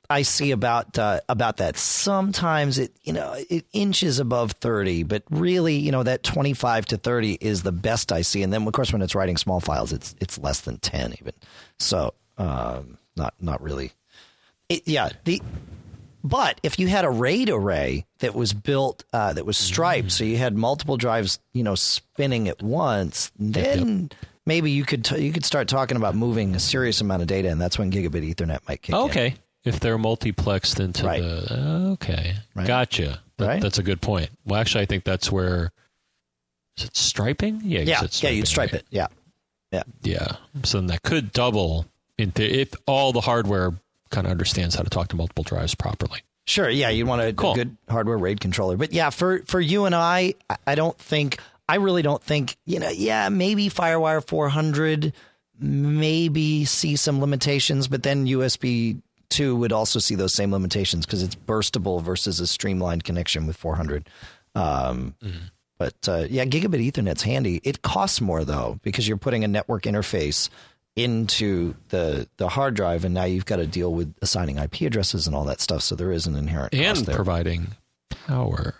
Speaker 2: I see about uh, about that. Sometimes it, you know, it inches above thirty, but really, you know, that twenty-five to thirty is the best I see. And then, of course, when it's writing small files, it's it's less than ten even. So um, not not really. It, yeah. The but if you had a RAID array that was built uh, that was striped, mm. so you had multiple drives, you know, spinning at once, then yep. maybe you could t- you could start talking about moving a serious amount of data, and that's when gigabit Ethernet might kick
Speaker 1: okay.
Speaker 2: in.
Speaker 1: Okay. If they're multiplexed into
Speaker 2: right.
Speaker 1: the okay,
Speaker 2: right.
Speaker 1: gotcha. That,
Speaker 2: right.
Speaker 1: That's a good point. Well, actually, I think that's where is it striping? Yeah,
Speaker 2: yeah,
Speaker 1: it's
Speaker 2: yeah. You'd stripe
Speaker 1: right?
Speaker 2: it. Yeah, yeah,
Speaker 1: yeah. So then that could double into if all the hardware kind of understands how to talk to multiple drives properly.
Speaker 2: Sure. Yeah, you want a,
Speaker 1: cool.
Speaker 2: a good hardware RAID controller, but yeah, for for you and I, I don't think I really don't think you know. Yeah, maybe FireWire four hundred, maybe see some limitations, but then U S B two would also see those same limitations because it's burstable versus a streamlined connection with four hundred. Um, mm-hmm. But uh, yeah, gigabit Ethernet's handy. It costs more though because you're putting a network interface into the the hard drive, and now you've got to deal with assigning I P addresses and all that stuff. So there is an inherent
Speaker 1: and
Speaker 2: cost there.
Speaker 1: Providing power.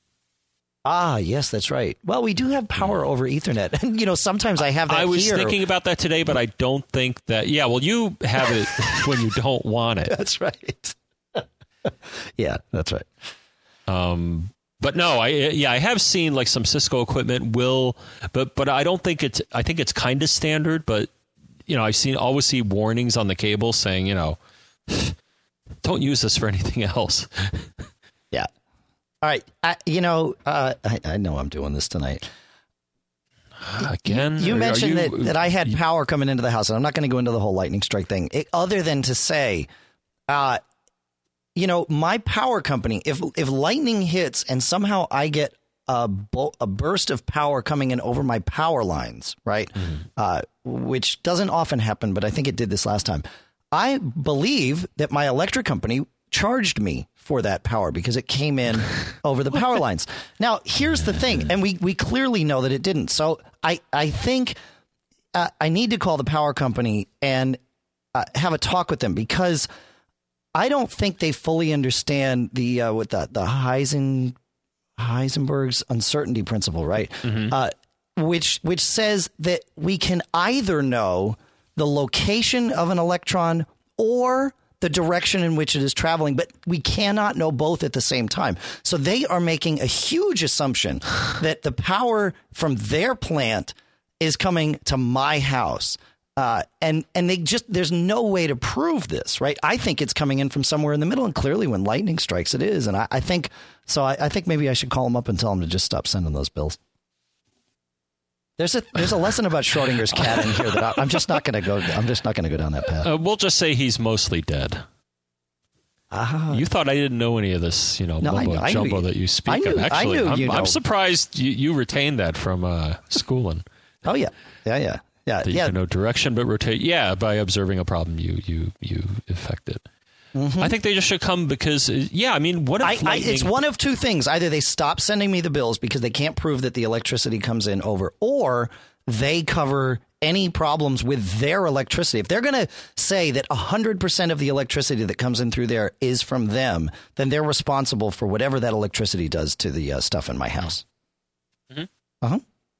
Speaker 2: Ah, yes, that's right. Well, we do have power over Ethernet. And, you know, sometimes I have that
Speaker 1: I was
Speaker 2: here.
Speaker 1: thinking about that today, but I don't think that... Yeah, well, you have it when you don't want it.
Speaker 2: That's right. yeah, that's right.
Speaker 1: Um, but no, I yeah, I have seen like some Cisco equipment will... But but I don't think it's... I think it's kind of standard, but, you know, I've seen always see warnings on the cable saying, you know, don't use this for anything else.
Speaker 2: yeah. All right. I, you know, uh, I, I know I'm doing this tonight.
Speaker 1: Again?
Speaker 2: You, you mentioned
Speaker 1: you,
Speaker 2: that, that I had power coming into the house, and I'm not going to go into the whole lightning strike thing, it, other than to say, uh, you know, my power company, if if lightning hits and somehow I get a, bo- a burst of power coming in over my power lines, right, mm-hmm. uh, which doesn't often happen, but I think it did this last time, I believe that my electric company charged me for that power because it came in over the power lines. Now, here's the thing, and we, we clearly know that it didn't. So I, I think uh, I need to call the power company and uh, have a talk with them because I don't think they fully understand the uh, what the the Heisen, Heisenberg's uncertainty principle, right? Mm-hmm. Uh, which which says that we can either know the location of an electron or the direction in which it is traveling, but we cannot know both at the same time. So they are making a huge assumption that the power from their plant is coming to my house. Uh, and and they just there's no way to prove this, right? I think it's coming in from somewhere in the middle, and clearly when lightning strikes, it is. And I, I think so. I, I think maybe I should call them up and tell them to just stop sending those bills. There's a there's a lesson about Schrodinger's cat in here that I, I'm just not going to go. I'm just not going to go down that path.
Speaker 1: Uh, we'll just say he's mostly dead. Uh, you thought I didn't know any of this, you know,
Speaker 2: no,
Speaker 1: mumbo
Speaker 2: I, I
Speaker 1: jumbo
Speaker 2: you,
Speaker 1: that you speak
Speaker 2: I knew,
Speaker 1: of. Actually,
Speaker 2: I knew
Speaker 1: I'm,
Speaker 2: you know.
Speaker 1: I'm surprised you, you retained that from uh, schooling.
Speaker 2: Oh yeah, yeah, yeah, yeah.
Speaker 1: That you
Speaker 2: yeah.
Speaker 1: can know direction but rotate. Yeah, by observing a problem, you you you affect it. Mm-hmm. I think they just should come because, yeah, I mean, what if
Speaker 2: I,
Speaker 1: lightning...
Speaker 2: I, it's one of two things. Either they stop sending me the bills because they can't prove that the electricity comes in over, or they cover any problems with their electricity. If they're going to say that one hundred percent of the electricity that comes in through there is from them, then they're responsible for whatever that electricity does to the uh, stuff in my house. Mm-hmm. Uh-huh.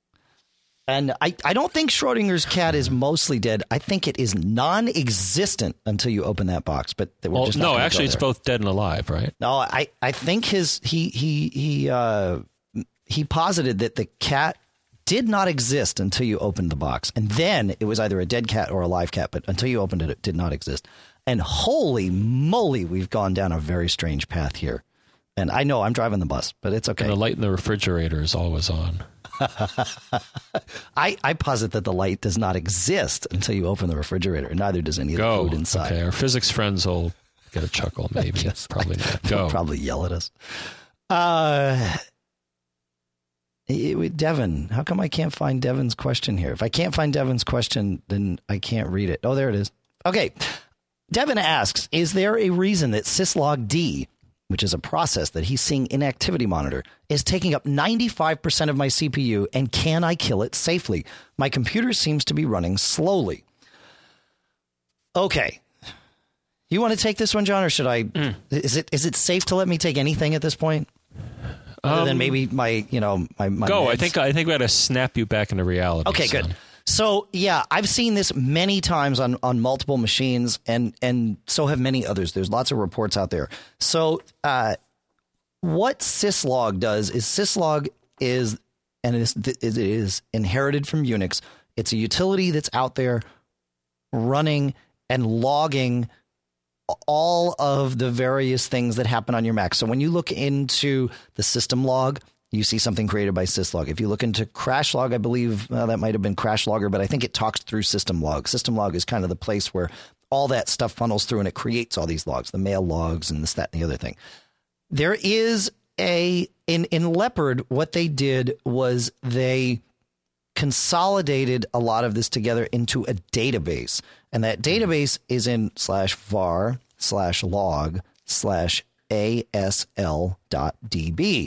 Speaker 2: And I, I don't think Schrodinger's cat is mostly dead. I think it is non-existent until you open that box. But we're
Speaker 1: well,
Speaker 2: just not
Speaker 1: no,
Speaker 2: gonna
Speaker 1: actually, it's both dead and alive, right?
Speaker 2: No, I, I think his he he he uh, he posited that the cat did not exist until you opened the box, and then it was either a dead cat or a live cat. But until you opened it, it did not exist. And holy moly, we've gone down a very strange path here. And I know I'm driving the bus, but it's okay.
Speaker 1: And the light in the refrigerator is always on.
Speaker 2: I, I posit that the light does not exist until you open the refrigerator, and neither does any
Speaker 1: Go.
Speaker 2: of the food inside.
Speaker 1: Okay, our physics friends will get a chuckle, maybe.
Speaker 2: Yes,
Speaker 1: probably not.
Speaker 2: Go. They'll probably yell at us. Uh, it, Devin, how come I can't find Devin's question here? If I can't find Devin's question, then I can't read it. Oh, there it is. Okay. Devin asks, is there a reason that syslog-D, which is a process that he's seeing in Activity Monitor, is taking up ninety-five percent of my C P U, and can I kill it safely? My computer seems to be running slowly. Okay. You want to take this one, John, or should I?
Speaker 1: Mm.
Speaker 2: Is it is it safe to let me take anything at this point? Other
Speaker 1: Um,
Speaker 2: than maybe my, you know, my, my
Speaker 1: Go.
Speaker 2: meds?
Speaker 1: I think I think we got to snap you back into reality.
Speaker 2: Okay,
Speaker 1: son.
Speaker 2: good. So yeah, I've seen this many times on, on multiple machines, and and so have many others. There's lots of reports out there. So uh, what syslog does is syslog is and it is, it is inherited from Unix. It's a utility that's out there running and logging all of the various things that happen on your Mac. So when you look into the system log, you see something created by syslog. If you look into crash log, I believe well, that might have been crash logger, but I think it talks through system log. System log is kind of the place where all that stuff funnels through and it creates all these logs, the mail logs and this, that, and the other thing. There is a, in, in Leopard, what they did was they consolidated a lot of this together into a database. And that database is in slash var slash log slash asl dot db.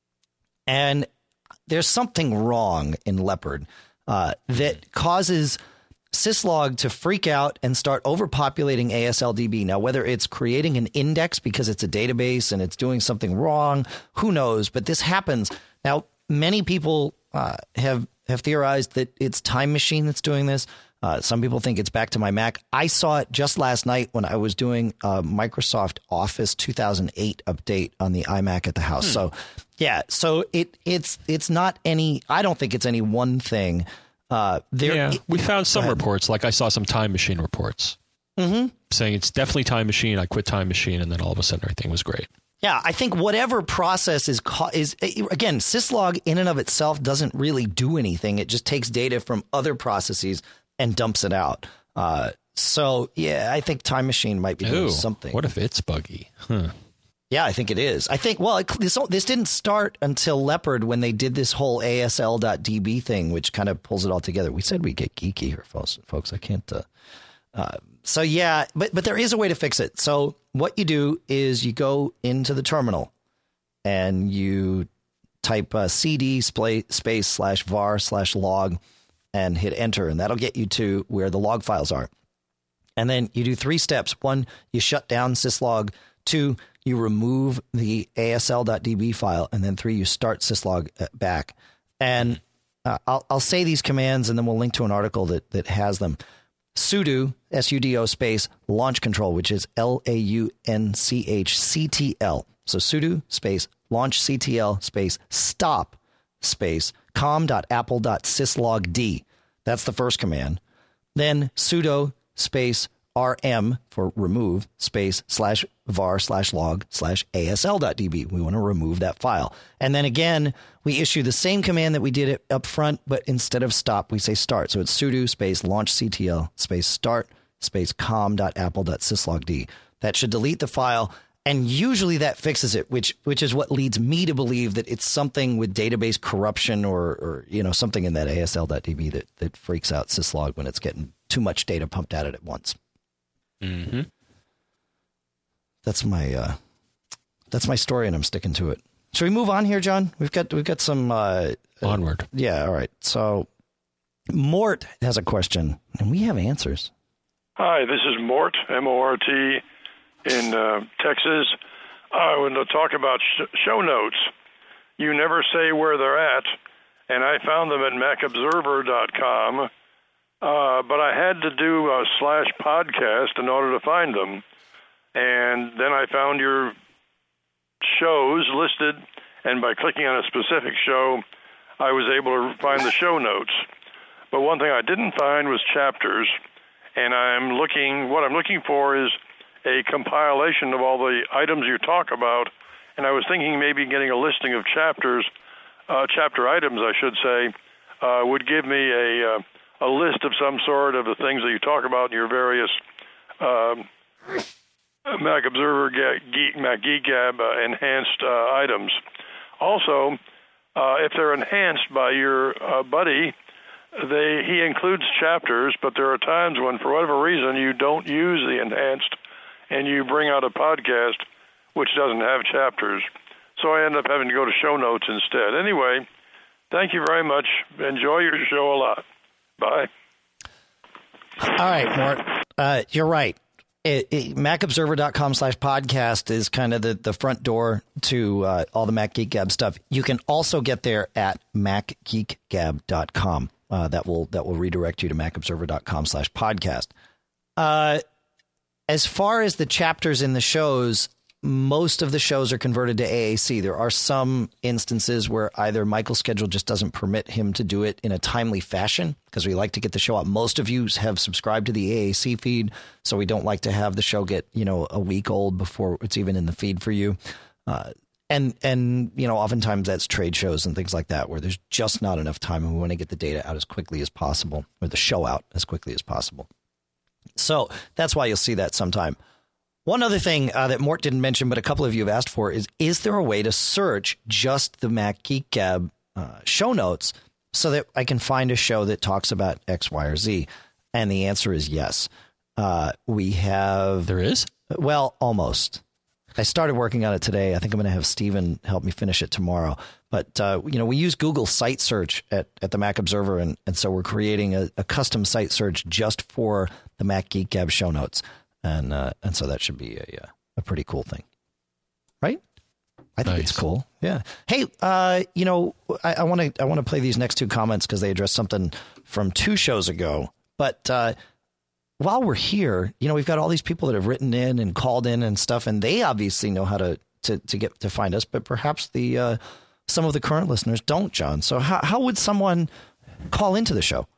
Speaker 2: And there's something wrong in Leopard uh, that causes syslog to freak out and start overpopulating A S L D B. Now, whether it's creating an index because it's a database and it's doing something wrong, who knows? But this happens. Now, many people uh, have have theorized that it's Time Machine that's doing this. Uh, some people think it's back to my Mac. I saw it just last night when I was doing a Microsoft Office two thousand eight update on the iMac at the house. Hmm. So, yeah, so it it's it's not any. I don't think it's any one thing. Uh, there,
Speaker 1: yeah,
Speaker 2: it,
Speaker 1: we found some reports. Like I saw some Time Machine reports
Speaker 2: mm-hmm.
Speaker 1: saying it's definitely Time Machine. I quit Time Machine, and then all of a sudden everything was great.
Speaker 2: Yeah, I think whatever process is, is again, syslog in and of itself doesn't really do anything. It just takes data from other processes and dumps it out. Uh, so, yeah, I think Time Machine might be doing
Speaker 1: Ooh,
Speaker 2: something.
Speaker 1: What if it's buggy? Huh.
Speaker 2: Yeah, I think it is. I think, well, it, this this didn't start until Leopard when they did this whole A S L dot D B thing, which kind of pulls it all together. We said we'd get geeky here, folks. folks. I can't. Uh, uh, so, yeah, but but there is a way to fix it. So what you do is you go into the terminal and you type uh, cd space slash var slash log and hit enter, and that'll get you to where the log files are. And then you do three steps. One, you shut down syslog. Two, you remove the A S L dot D B file. And then three, you start syslog back. And uh, I'll, I'll say these commands, and then we'll link to an article that, that has them. Sudo, S U D O space, launch control, which is L A U N C H C T L. So sudo space, launch C T L space, stop space, com dot apple dot syslogd. That's the first command. Then sudo space rm for remove space slash var slash log slash asl.db. We want to remove that file. And then again, we issue the same command that we did it up front, but instead of stop, we say start. So it's sudo space launch ctl space start space com dot apple dot syslogd. That should delete the file. And usually that fixes it, which which is what leads me to believe that it's something with database corruption or, or you know, something in that asl.db that, that freaks out syslog when it's getting too much data pumped at it at once.
Speaker 1: Mm-hmm.
Speaker 2: That's my uh, that's my story, and I'm sticking to it. Should we move on here, John? We've got we've got some uh,
Speaker 1: onward.
Speaker 2: Uh, yeah, all right. So Mort has a question, and we have answers.
Speaker 8: Hi, this is Mort, M O R T, in uh, Texas. I want to talk about sh- show notes. You never say where they're at, and I found them at mac observer dot com. Uh, but I had to do a slash podcast in order to find them. And then I found your shows listed, and by clicking on a specific show, I was able to find the show notes. But one thing I didn't find was chapters, and I'm looking, what I'm looking for is a compilation of all the items you talk about, and I was thinking maybe getting a listing of chapters, uh, chapter items, I should say, uh, would give me a... Uh, a list of some sort of the things that you talk about in your various um, Mac Observer, Geek, Mac Geek Gab uh, enhanced uh, items. Also, uh, if they're enhanced by your uh, buddy, they he includes chapters, but there are times when, for whatever reason, you don't use the enhanced and you bring out a podcast which doesn't have chapters. So I end up having to go to show notes instead. Anyway, thank you very much. Enjoy your show a lot. Bye.
Speaker 2: All right, Mort. Uh, you're right. It, it, Mac Observer dot com slash podcast is kind of the, the front door to uh, all the Mac Geek Gab stuff. You can also get there at Mac Geek Gab dot com. Uh, that will that will redirect you to Mac Observer dot com slash podcast. Uh, as far as the chapters in the shows, most of the shows are converted to A A C. There are some instances where either Michael's schedule just doesn't permit him to do it in a timely fashion because we like to get the show out. Most of you have subscribed to the A A C feed, so we don't like to have the show get, you know, a week old before it's even in the feed for you. Uh, and, and you know, oftentimes that's trade shows and things like that where there's just not enough time and we want to get the data out as quickly as possible, or the show out as quickly as possible. So that's why you'll see that sometime. One other thing uh, that Mort didn't mention, but a couple of you have asked for, is is there a way to search just the Mac Geek Gab uh, show notes so that I can find a show that talks about X, Y, or Z? And the answer is yes. Uh, we have...
Speaker 1: There is?
Speaker 2: Well, almost. I started working on it today. I think I'm going to have Steven help me finish it tomorrow. But, uh, you know, we use Google site search at, at the Mac Observer, and, and so we're creating a, a custom site search just for the Mac Geek Gab show notes. And uh, and so that should be a a pretty cool thing, right? I think
Speaker 1: Nice.
Speaker 2: it's cool. Yeah. Hey, uh, you know, I want to I want to play these next two comments because they address something from two shows ago. But uh, while we're here, you know, we've got all these people that have written in and called in and stuff, and they obviously know how to to, to get to find us. But perhaps the uh, some of the current listeners don't, John. So how how would someone call into the show?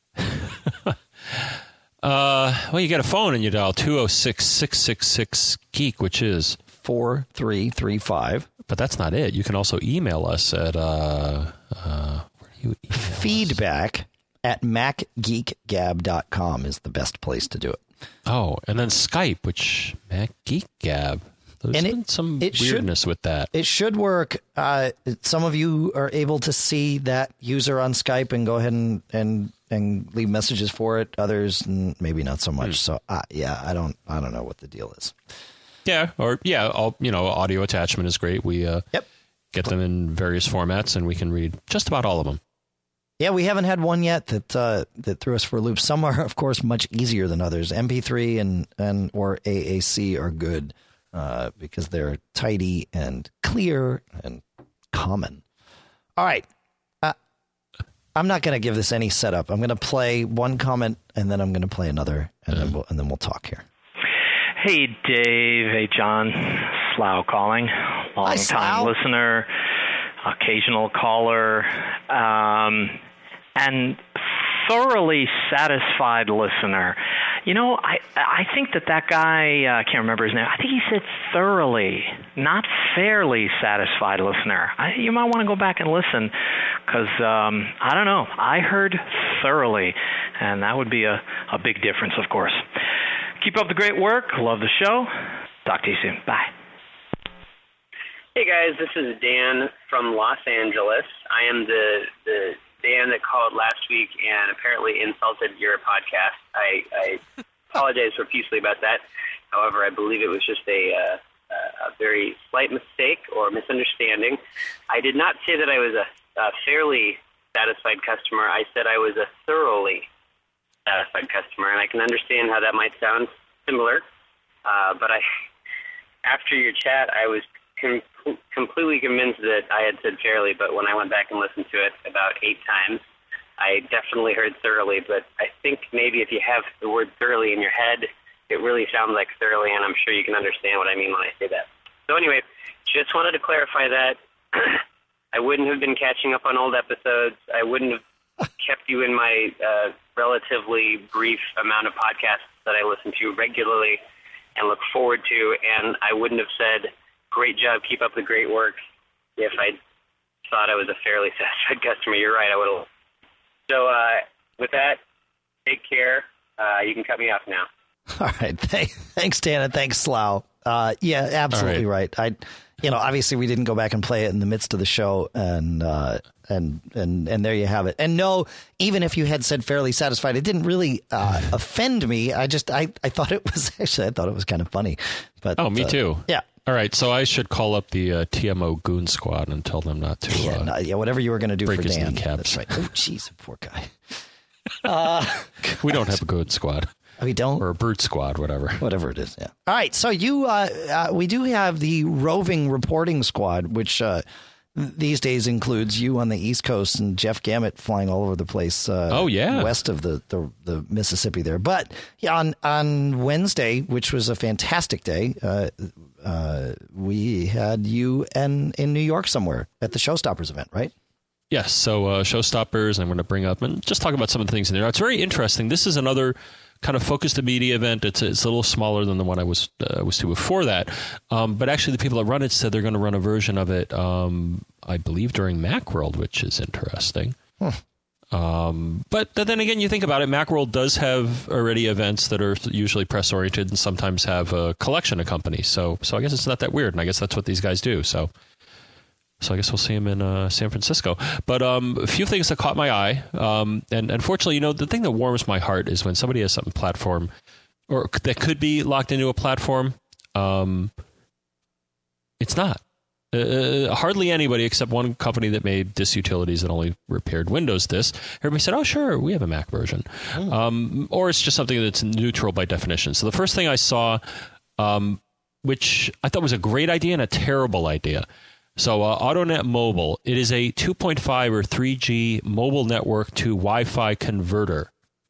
Speaker 1: Uh, well, you get a phone and you dial two oh six, six six six, geek, which is
Speaker 2: four three three five.
Speaker 1: But that's not it. You can also email us at uh, uh, where do you email
Speaker 2: feedback us? At Mac Geek Gab dot com is the best place to do it.
Speaker 1: Oh, and then Skype, which Mac Geek Gab. There's
Speaker 2: And
Speaker 1: been
Speaker 2: it-
Speaker 1: some
Speaker 2: it
Speaker 1: weirdness
Speaker 2: should-
Speaker 1: with that.
Speaker 2: It should work. Uh, some of you are able to see that user on Skype and go ahead and and, and leave messages for it. Others, mm, maybe not so much.
Speaker 1: Hmm.
Speaker 2: So, uh, yeah, I don't I don't know what the deal is.
Speaker 1: Yeah, or yeah, all, you know, audio attachment is great. We uh,
Speaker 2: Yep.
Speaker 1: get them in various formats, and we can read just about all of them.
Speaker 2: Yeah, we haven't had one yet that uh, that threw us for a loop. Some are, of course, much easier than others. M P three and and or A A C are good uh, because they're tidy and clear and common. All right. Uh, I'm not going to give this any setup. I'm going to play one comment and then I'm going to play another, and then we'll, and then we'll talk here.
Speaker 9: Hey, Dave. Hey, John. Slough calling. Long
Speaker 2: Slough.
Speaker 9: time listener, occasional caller, um, and thoroughly satisfied listener. You know, I I think that that guy, uh, I can't remember his name, I think he said thoroughly, not fairly satisfied listener. I, you might want to go back and listen because, um, I don't know, I heard thoroughly, and that would be a, a big difference, of course. Keep up the great work. Love the show. Talk to you soon. Bye.
Speaker 10: Hey guys, this is Dan from Los Angeles. I am the the Dan that called last week and apparently insulted your podcast. I, I apologize profusely about that. However, I believe it was just a, uh, a very slight mistake or misunderstanding. I did not say that I was a, a fairly satisfied customer. I said I was a thoroughly satisfied customer, and I can understand how that might sound similar. Uh, but I, after your chat, I was com- completely convinced that I had said fairly, but when I went back and listened to it about eight times, I definitely heard thoroughly. But I think maybe if you have the word thoroughly in your head, it really sounds like thoroughly, and I'm sure you can understand what I mean when I say that. So anyway, just wanted to clarify that. I wouldn't have been catching up on old episodes. I wouldn't have kept you in my uh, relatively brief amount of podcasts that I listen to regularly and look forward to, and I wouldn't have said, great job, keep up the great work, if I thought I was a fairly satisfied customer. You're right, I would have. So uh, with that, take care. Uh, you can cut me off now.
Speaker 2: All right. Thanks, Dan, and thanks, Slough. Uh, yeah, absolutely right. I, you know, obviously we didn't go back and play it in the midst of the show, and uh, and and and there you have it. And no, even if you had said fairly satisfied, it didn't really uh, offend me. I just I, I thought it was actually I thought it was kind of funny. But
Speaker 1: Oh, me
Speaker 2: uh,
Speaker 1: too.
Speaker 2: Yeah.
Speaker 1: All right, so I should call up the uh, T M O Goon Squad and tell them not to.
Speaker 2: Yeah,
Speaker 1: uh,
Speaker 2: no, yeah, whatever you were going to do
Speaker 1: break
Speaker 2: for
Speaker 1: his
Speaker 2: Dan.
Speaker 1: kneecaps.
Speaker 2: That's right. Oh, jeez, poor guy. Uh,
Speaker 1: we don't have a Goon Squad.
Speaker 2: We don't?
Speaker 1: Or Bird Squad, whatever.
Speaker 2: Whatever it is, yeah. All right, so you, uh, uh, we do have the roving reporting squad, which uh, these days includes you on the East Coast and Jeff Gamet flying all over the place. Uh,
Speaker 1: oh, yeah.
Speaker 2: West of the, the, the Mississippi there. But yeah, on, on Wednesday, which was a fantastic day, uh, uh, we had you in, in New York somewhere at the Showstoppers event, right?
Speaker 1: Yes. So uh, Showstoppers, I'm going to bring up and just talk about some of the things in there. Now, it's very interesting. This is another kind of focused to media event. It's a, it's a little smaller than the one I was uh, was to before that. Um, but actually, the people that run it said they're going to run a version of it, um, I believe, during Macworld, which is interesting.
Speaker 2: Huh.
Speaker 1: Um, but then again, you think about it, Macworld does have already events that are usually press oriented and sometimes have a collection of companies. So, so I guess it's not that weird, and I guess that's what these guys do. So. So I guess we'll see him in uh, San Francisco. But um, a few things that caught my eye. Um, and unfortunately, you know, the thing that warms my heart is when somebody has something platform or that could be locked into a platform. Um, it's not. Uh, hardly anybody except one company that made disk utilities that only repaired Windows disks. Everybody said, oh, sure, we have a Mac version. Oh. Um, or it's just something that's neutral by definition. So the first thing I saw, um, which I thought was a great idea and a terrible idea. So uh, AutoNet Mobile, it is a two point five or three G mobile network to Wi-Fi converter.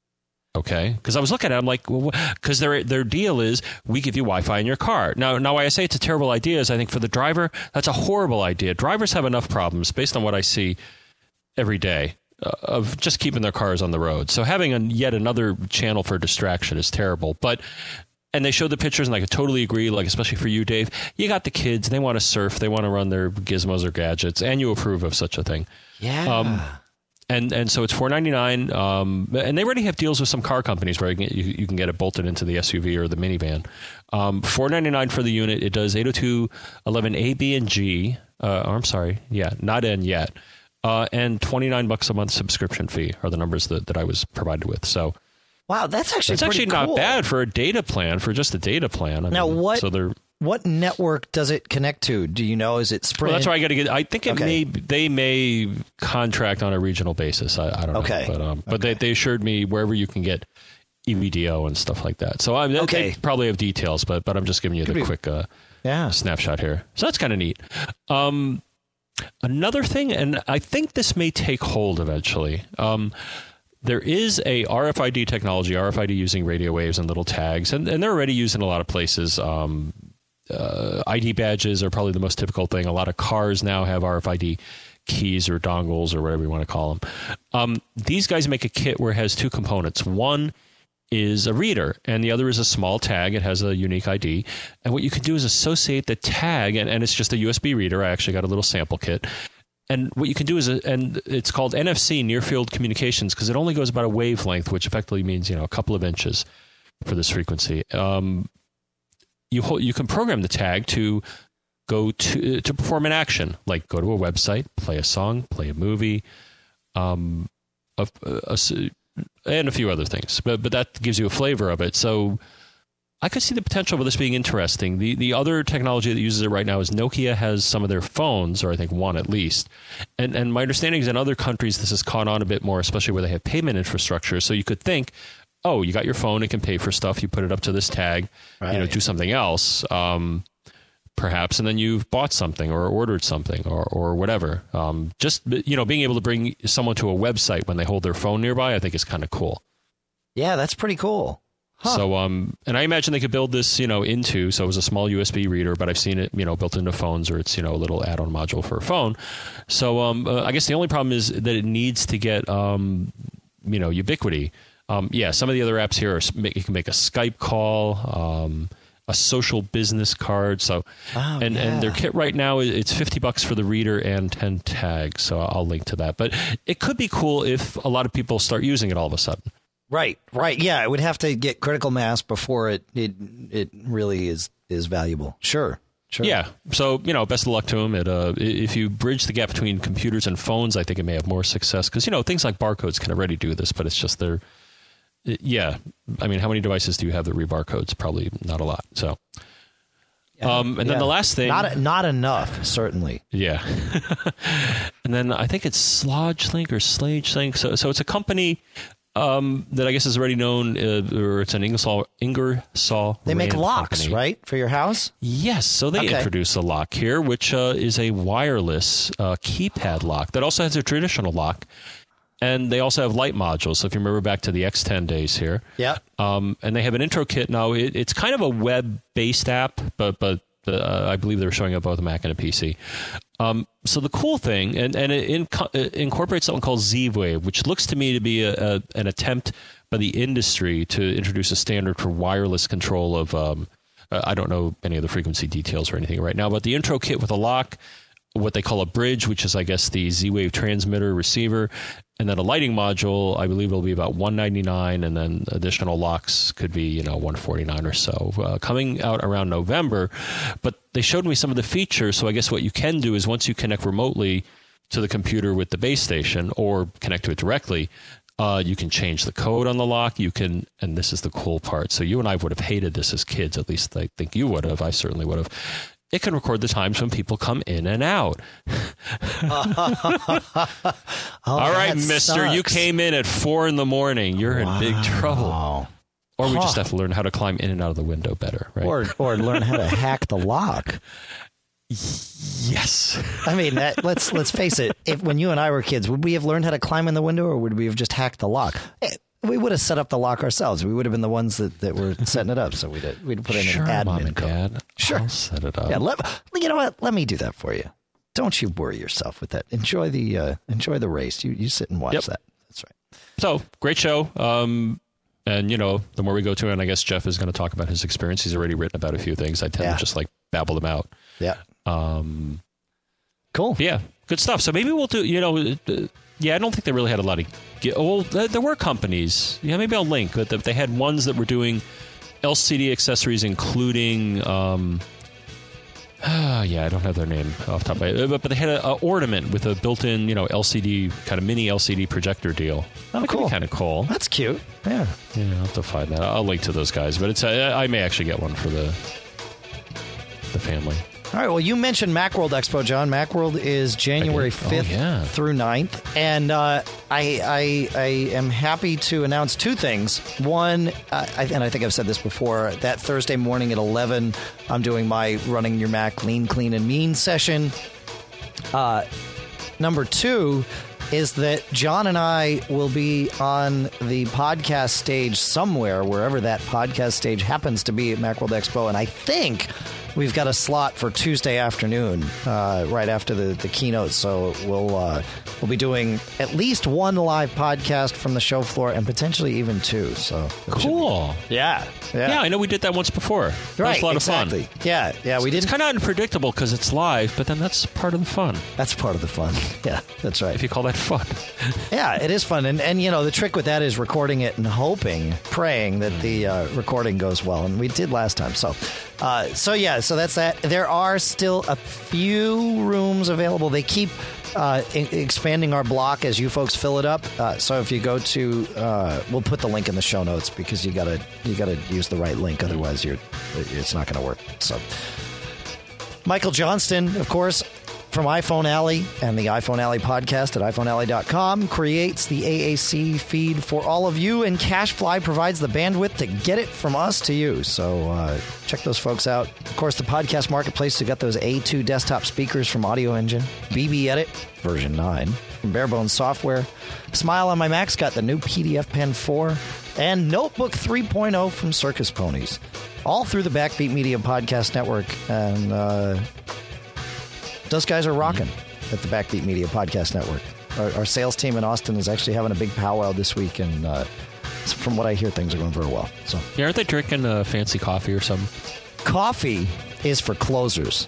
Speaker 1: Okay, because I was looking at it, I'm like, because well, their their deal is we give you Wi-Fi in your car. Now, now why I say it's a terrible idea is I think for the driver, that's a horrible idea. Drivers have enough problems based on what I see every day uh, of just keeping their cars on the road. So having a, yet another channel for distraction is terrible. But and they showed the pictures, and I could totally agree, like especially for you, Dave. You got the kids. They want to surf. They want to run their gizmos or gadgets, and you approve of such a thing.
Speaker 2: Yeah.
Speaker 1: Um, and and so it's four ninety-nine, um, and they already have deals with some car companies where you can, get, you, you can get it bolted into the S U V or the minivan. Um, four ninety-nine for the unit. It does eight oh two dot eleven A, B, and G. Uh, or I'm sorry. Yeah, not N yet. Uh, and twenty-nine bucks a month subscription fee are the numbers that, that I was provided with. So.
Speaker 2: Wow, that's actually
Speaker 1: it's
Speaker 2: pretty
Speaker 1: actually
Speaker 2: cool.
Speaker 1: not bad for a data plan, for just a data plan. I
Speaker 2: now,
Speaker 1: mean,
Speaker 2: what
Speaker 1: so they're,
Speaker 2: what network does it connect to? Do you know? Is it Sprint?
Speaker 1: Well, that's why I got to get. I think it
Speaker 2: okay.
Speaker 1: may they may contract on a regional basis. I, I don't
Speaker 2: okay.
Speaker 1: know, but um, but
Speaker 2: okay.
Speaker 1: they, they assured me wherever you can get E V D O and stuff like that. So I mean,
Speaker 2: okay.
Speaker 1: they probably have details, but but I'm just giving you
Speaker 2: Could
Speaker 1: the
Speaker 2: be.
Speaker 1: quick uh,
Speaker 2: yeah.
Speaker 1: snapshot here. So that's kind of neat. Um, another thing, and I think this may take hold eventually. Um, There is a R F I D technology, R F I D using radio waves and little tags, and, and they're already used in a lot of places. Um, uh, I D badges are probably the most typical thing. A lot of cars now have R F I D keys or dongles or whatever you want to call them. Um, these guys make a kit where it has two components. One is a reader, and the other is a small tag. It has a unique I D. And what you can do is associate the tag, and, and it's just a U S B reader. I actually got a little sample kit. And what you can do is, a, and it's called N F C, Near Field Communications, because it only goes about a wavelength, which effectively means, you know, a couple of inches for this frequency. Um, you hold, you can program the tag to go to to perform an action, like go to a website, play a song, play a movie, um, a, a, a, and a few other things. But but that gives you a flavor of it. So I could see the potential for this being interesting. The the other technology that uses it right now is Nokia has some of their phones, or I think one at least. And and my understanding is in other countries this has caught on a bit more, especially where they have payment infrastructure. So you could think, oh, you got your phone, it can pay for stuff. You put it up to this tag, right. you know, do something else, um, perhaps, and then you've bought something or ordered something or or whatever. Um, just you know, being able to bring someone to a website when they hold their phone nearby, I think is kind of cool.
Speaker 2: Yeah, that's pretty cool. Huh.
Speaker 1: So, um, and I imagine they could build this, you know, into, so it was a small U S B reader, but I've seen it, you know, built into phones, or it's, you know, a little add-on module for a phone. So, um, uh, I guess the only problem is that it needs to get, um, you know, ubiquity. Um, yeah, some of the other apps here are, you can make a Skype call, um, a social business card. So,
Speaker 2: oh,
Speaker 1: and,
Speaker 2: yeah.
Speaker 1: and their kit right now, it's fifty bucks for the reader and ten tags. So I'll link to that. But it could be cool if a lot of people start using it all of a sudden.
Speaker 2: Right, right. Yeah, it would have to get critical mass before it it, it really is, is valuable. Sure, sure.
Speaker 1: Yeah. So, you know, best of luck to them. It, uh, if you bridge the gap between computers and phones, I think it may have more success. Because, you know, things like barcodes can already do this, but it's just they're, yeah. I mean, how many devices do you have that read barcodes? Probably not a lot. So,
Speaker 2: yeah,
Speaker 1: um, and
Speaker 2: yeah.
Speaker 1: then the last thing.
Speaker 2: Not, not enough, certainly.
Speaker 1: Yeah. And then I think it's SlodgeLink or SlageLink. So, so it's a company. um, that I guess is already known, uh, or it's an Ingersoll Ingersoll.
Speaker 2: They make
Speaker 1: Rand
Speaker 2: locks,
Speaker 1: company.
Speaker 2: right, for your house?
Speaker 1: Yes. So they
Speaker 2: Okay.
Speaker 1: introduced a lock here, which uh, is a wireless uh, keypad lock that also has a traditional lock. And they also have light modules. So if you remember back to the X ten days here.
Speaker 2: Yeah.
Speaker 1: Um, and they have an intro kit. Now, it, it's kind of a web-based app, but but uh, I believe they're showing up both a Mac and a P C. Um, so the cool thing, and, and it, inco- it incorporates something called Z-Wave, which looks to me to be a, a, an attempt by the industry to introduce a standard for wireless control of, um, I don't know any of the frequency details or anything right now, but the intro kit with a lock, what they call a bridge, which is, I guess, the Z-Wave transmitter receiver, and then a lighting module, I believe will be about one ninety-nine, and then additional locks could be, you know, one forty-nine or so, uh, coming out around November. But they showed me some of the features, so I guess what you can do is once you connect remotely to the computer with the base station or connect to it directly, uh, you can change the code on the lock. You can, and this is the cool part, so you and I would have hated this as kids, at least I think you would have, I certainly would have. It can record the times when people come in and out.
Speaker 2: oh,
Speaker 1: All right,
Speaker 2: that
Speaker 1: mister,
Speaker 2: sucks.
Speaker 1: you came in at four in the morning. You're
Speaker 2: Wow.
Speaker 1: in big trouble. Or we
Speaker 2: Huh.
Speaker 1: just have to learn how to climb in and out of the window better, right?
Speaker 2: Or, or learn how to hack the lock.
Speaker 1: Yes.
Speaker 2: I mean, that, let's let's face it. If when you and I were kids, would we have learned how to climb in the window, or would we have just hacked the lock? Eh, We would have set up the lock ourselves. We would have been the ones that, that were setting it up. So we'd we'd put in
Speaker 1: Sure,
Speaker 2: an admin
Speaker 1: Mom and
Speaker 2: code.
Speaker 1: Dad.
Speaker 2: Sure,
Speaker 1: I'll set it up.
Speaker 2: Yeah, let, you know what? Let me do that for you. Don't you worry yourself with that. Enjoy the uh, enjoy the race. You you sit and watch
Speaker 1: Yep.
Speaker 2: that. That's right.
Speaker 1: So, great show. Um, and, you know, the more we go to it, and I guess Jeff is going to talk about his experience. He's already written about a few things. I tend
Speaker 2: Yeah.
Speaker 1: to just, like, babble them out.
Speaker 2: Yeah.
Speaker 1: Um,
Speaker 2: cool.
Speaker 1: Yeah, good stuff. So maybe we'll do, you know, uh, yeah, I don't think they really had a lot of, ge- well, there there were companies. Yeah, maybe I'll link. But they had ones that were doing L C D accessories, including, um, uh, yeah, I don't have their name off the top of my head, but, but they had a, a ornament with a built-in, you know, L C D, kind of mini L C D projector deal.
Speaker 2: Oh,
Speaker 1: that
Speaker 2: cool.
Speaker 1: Kind of cool.
Speaker 2: That's cute. Yeah.
Speaker 1: Yeah, I'll have to find that. I'll link to those guys, but it's uh, I may actually get one for the the family.
Speaker 2: All right, well, you mentioned Macworld Expo, John. Macworld is January fifth
Speaker 1: Oh, yeah.
Speaker 2: through ninth. And uh, I, I I am happy to announce two things. One, uh, I, and I think I've said this before, that Thursday morning at eleven, I'm doing my Running Your Mac Lean, Clean, and Mean session. Uh, number two is that John and I will be on the podcast stage somewhere, wherever that podcast stage happens to be at Macworld Expo. And I think we've got a slot for Tuesday afternoon, uh, right after the, the keynote. So we'll uh, we'll be doing at least one live podcast from the show floor, and potentially even two. So
Speaker 1: Cool.
Speaker 2: yeah,
Speaker 1: Yeah.
Speaker 2: yeah,
Speaker 1: I know we did that once before. That
Speaker 2: right,
Speaker 1: was a lot
Speaker 2: exactly.
Speaker 1: of fun.
Speaker 2: Yeah, yeah, we
Speaker 1: It's
Speaker 2: didn't.
Speaker 1: kind of unpredictable because it's live, but then that's part of the fun.
Speaker 2: That's part of the fun. Yeah, that's right.
Speaker 1: If you call that fun.
Speaker 2: Yeah, it is fun. And, and, you know, the trick with that is recording it and hoping, praying that the uh, recording goes well. And we did last time. So, uh, so yeah, so that's that. There are still a few rooms available. They keep uh, e- expanding our block as you folks fill it up. Uh, so if you go to, uh, we'll put the link in the show notes because you gotta you gotta use the right link. Otherwise, you're it's not going to work. So, Michael Johnston, of course, from iPhone Alley and the iPhone Alley podcast at iphone alley dot com, creates the A A C feed for all of you, and CashFly provides the bandwidth to get it from us to you. So uh, check those folks out. Of course, the Podcast Marketplace, we got those A two desktop speakers from Audio Engine, B B Edit version nine from Barebones Software, Smile on My Mac's got the new P D F Pen four, and Notebook three point oh from Circus Ponies. All through the Backbeat Media Podcast Network. And uh, those guys are rocking at the Backbeat Media Podcast Network. Our, our sales team in Austin is actually having a big powwow this week, and uh, from what I hear, things are going very well. So,
Speaker 1: Yeah, aren't they drinking uh, fancy coffee or something?
Speaker 2: coffee is for closers.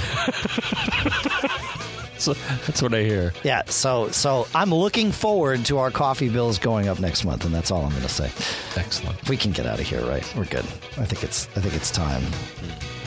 Speaker 1: So, that's what I hear.
Speaker 2: Yeah, so so I'm looking forward to our coffee bills going up next month, and that's all I'm going to say.
Speaker 1: Excellent.
Speaker 2: If we can get out of here, right? We're good. I think it's I think it's time.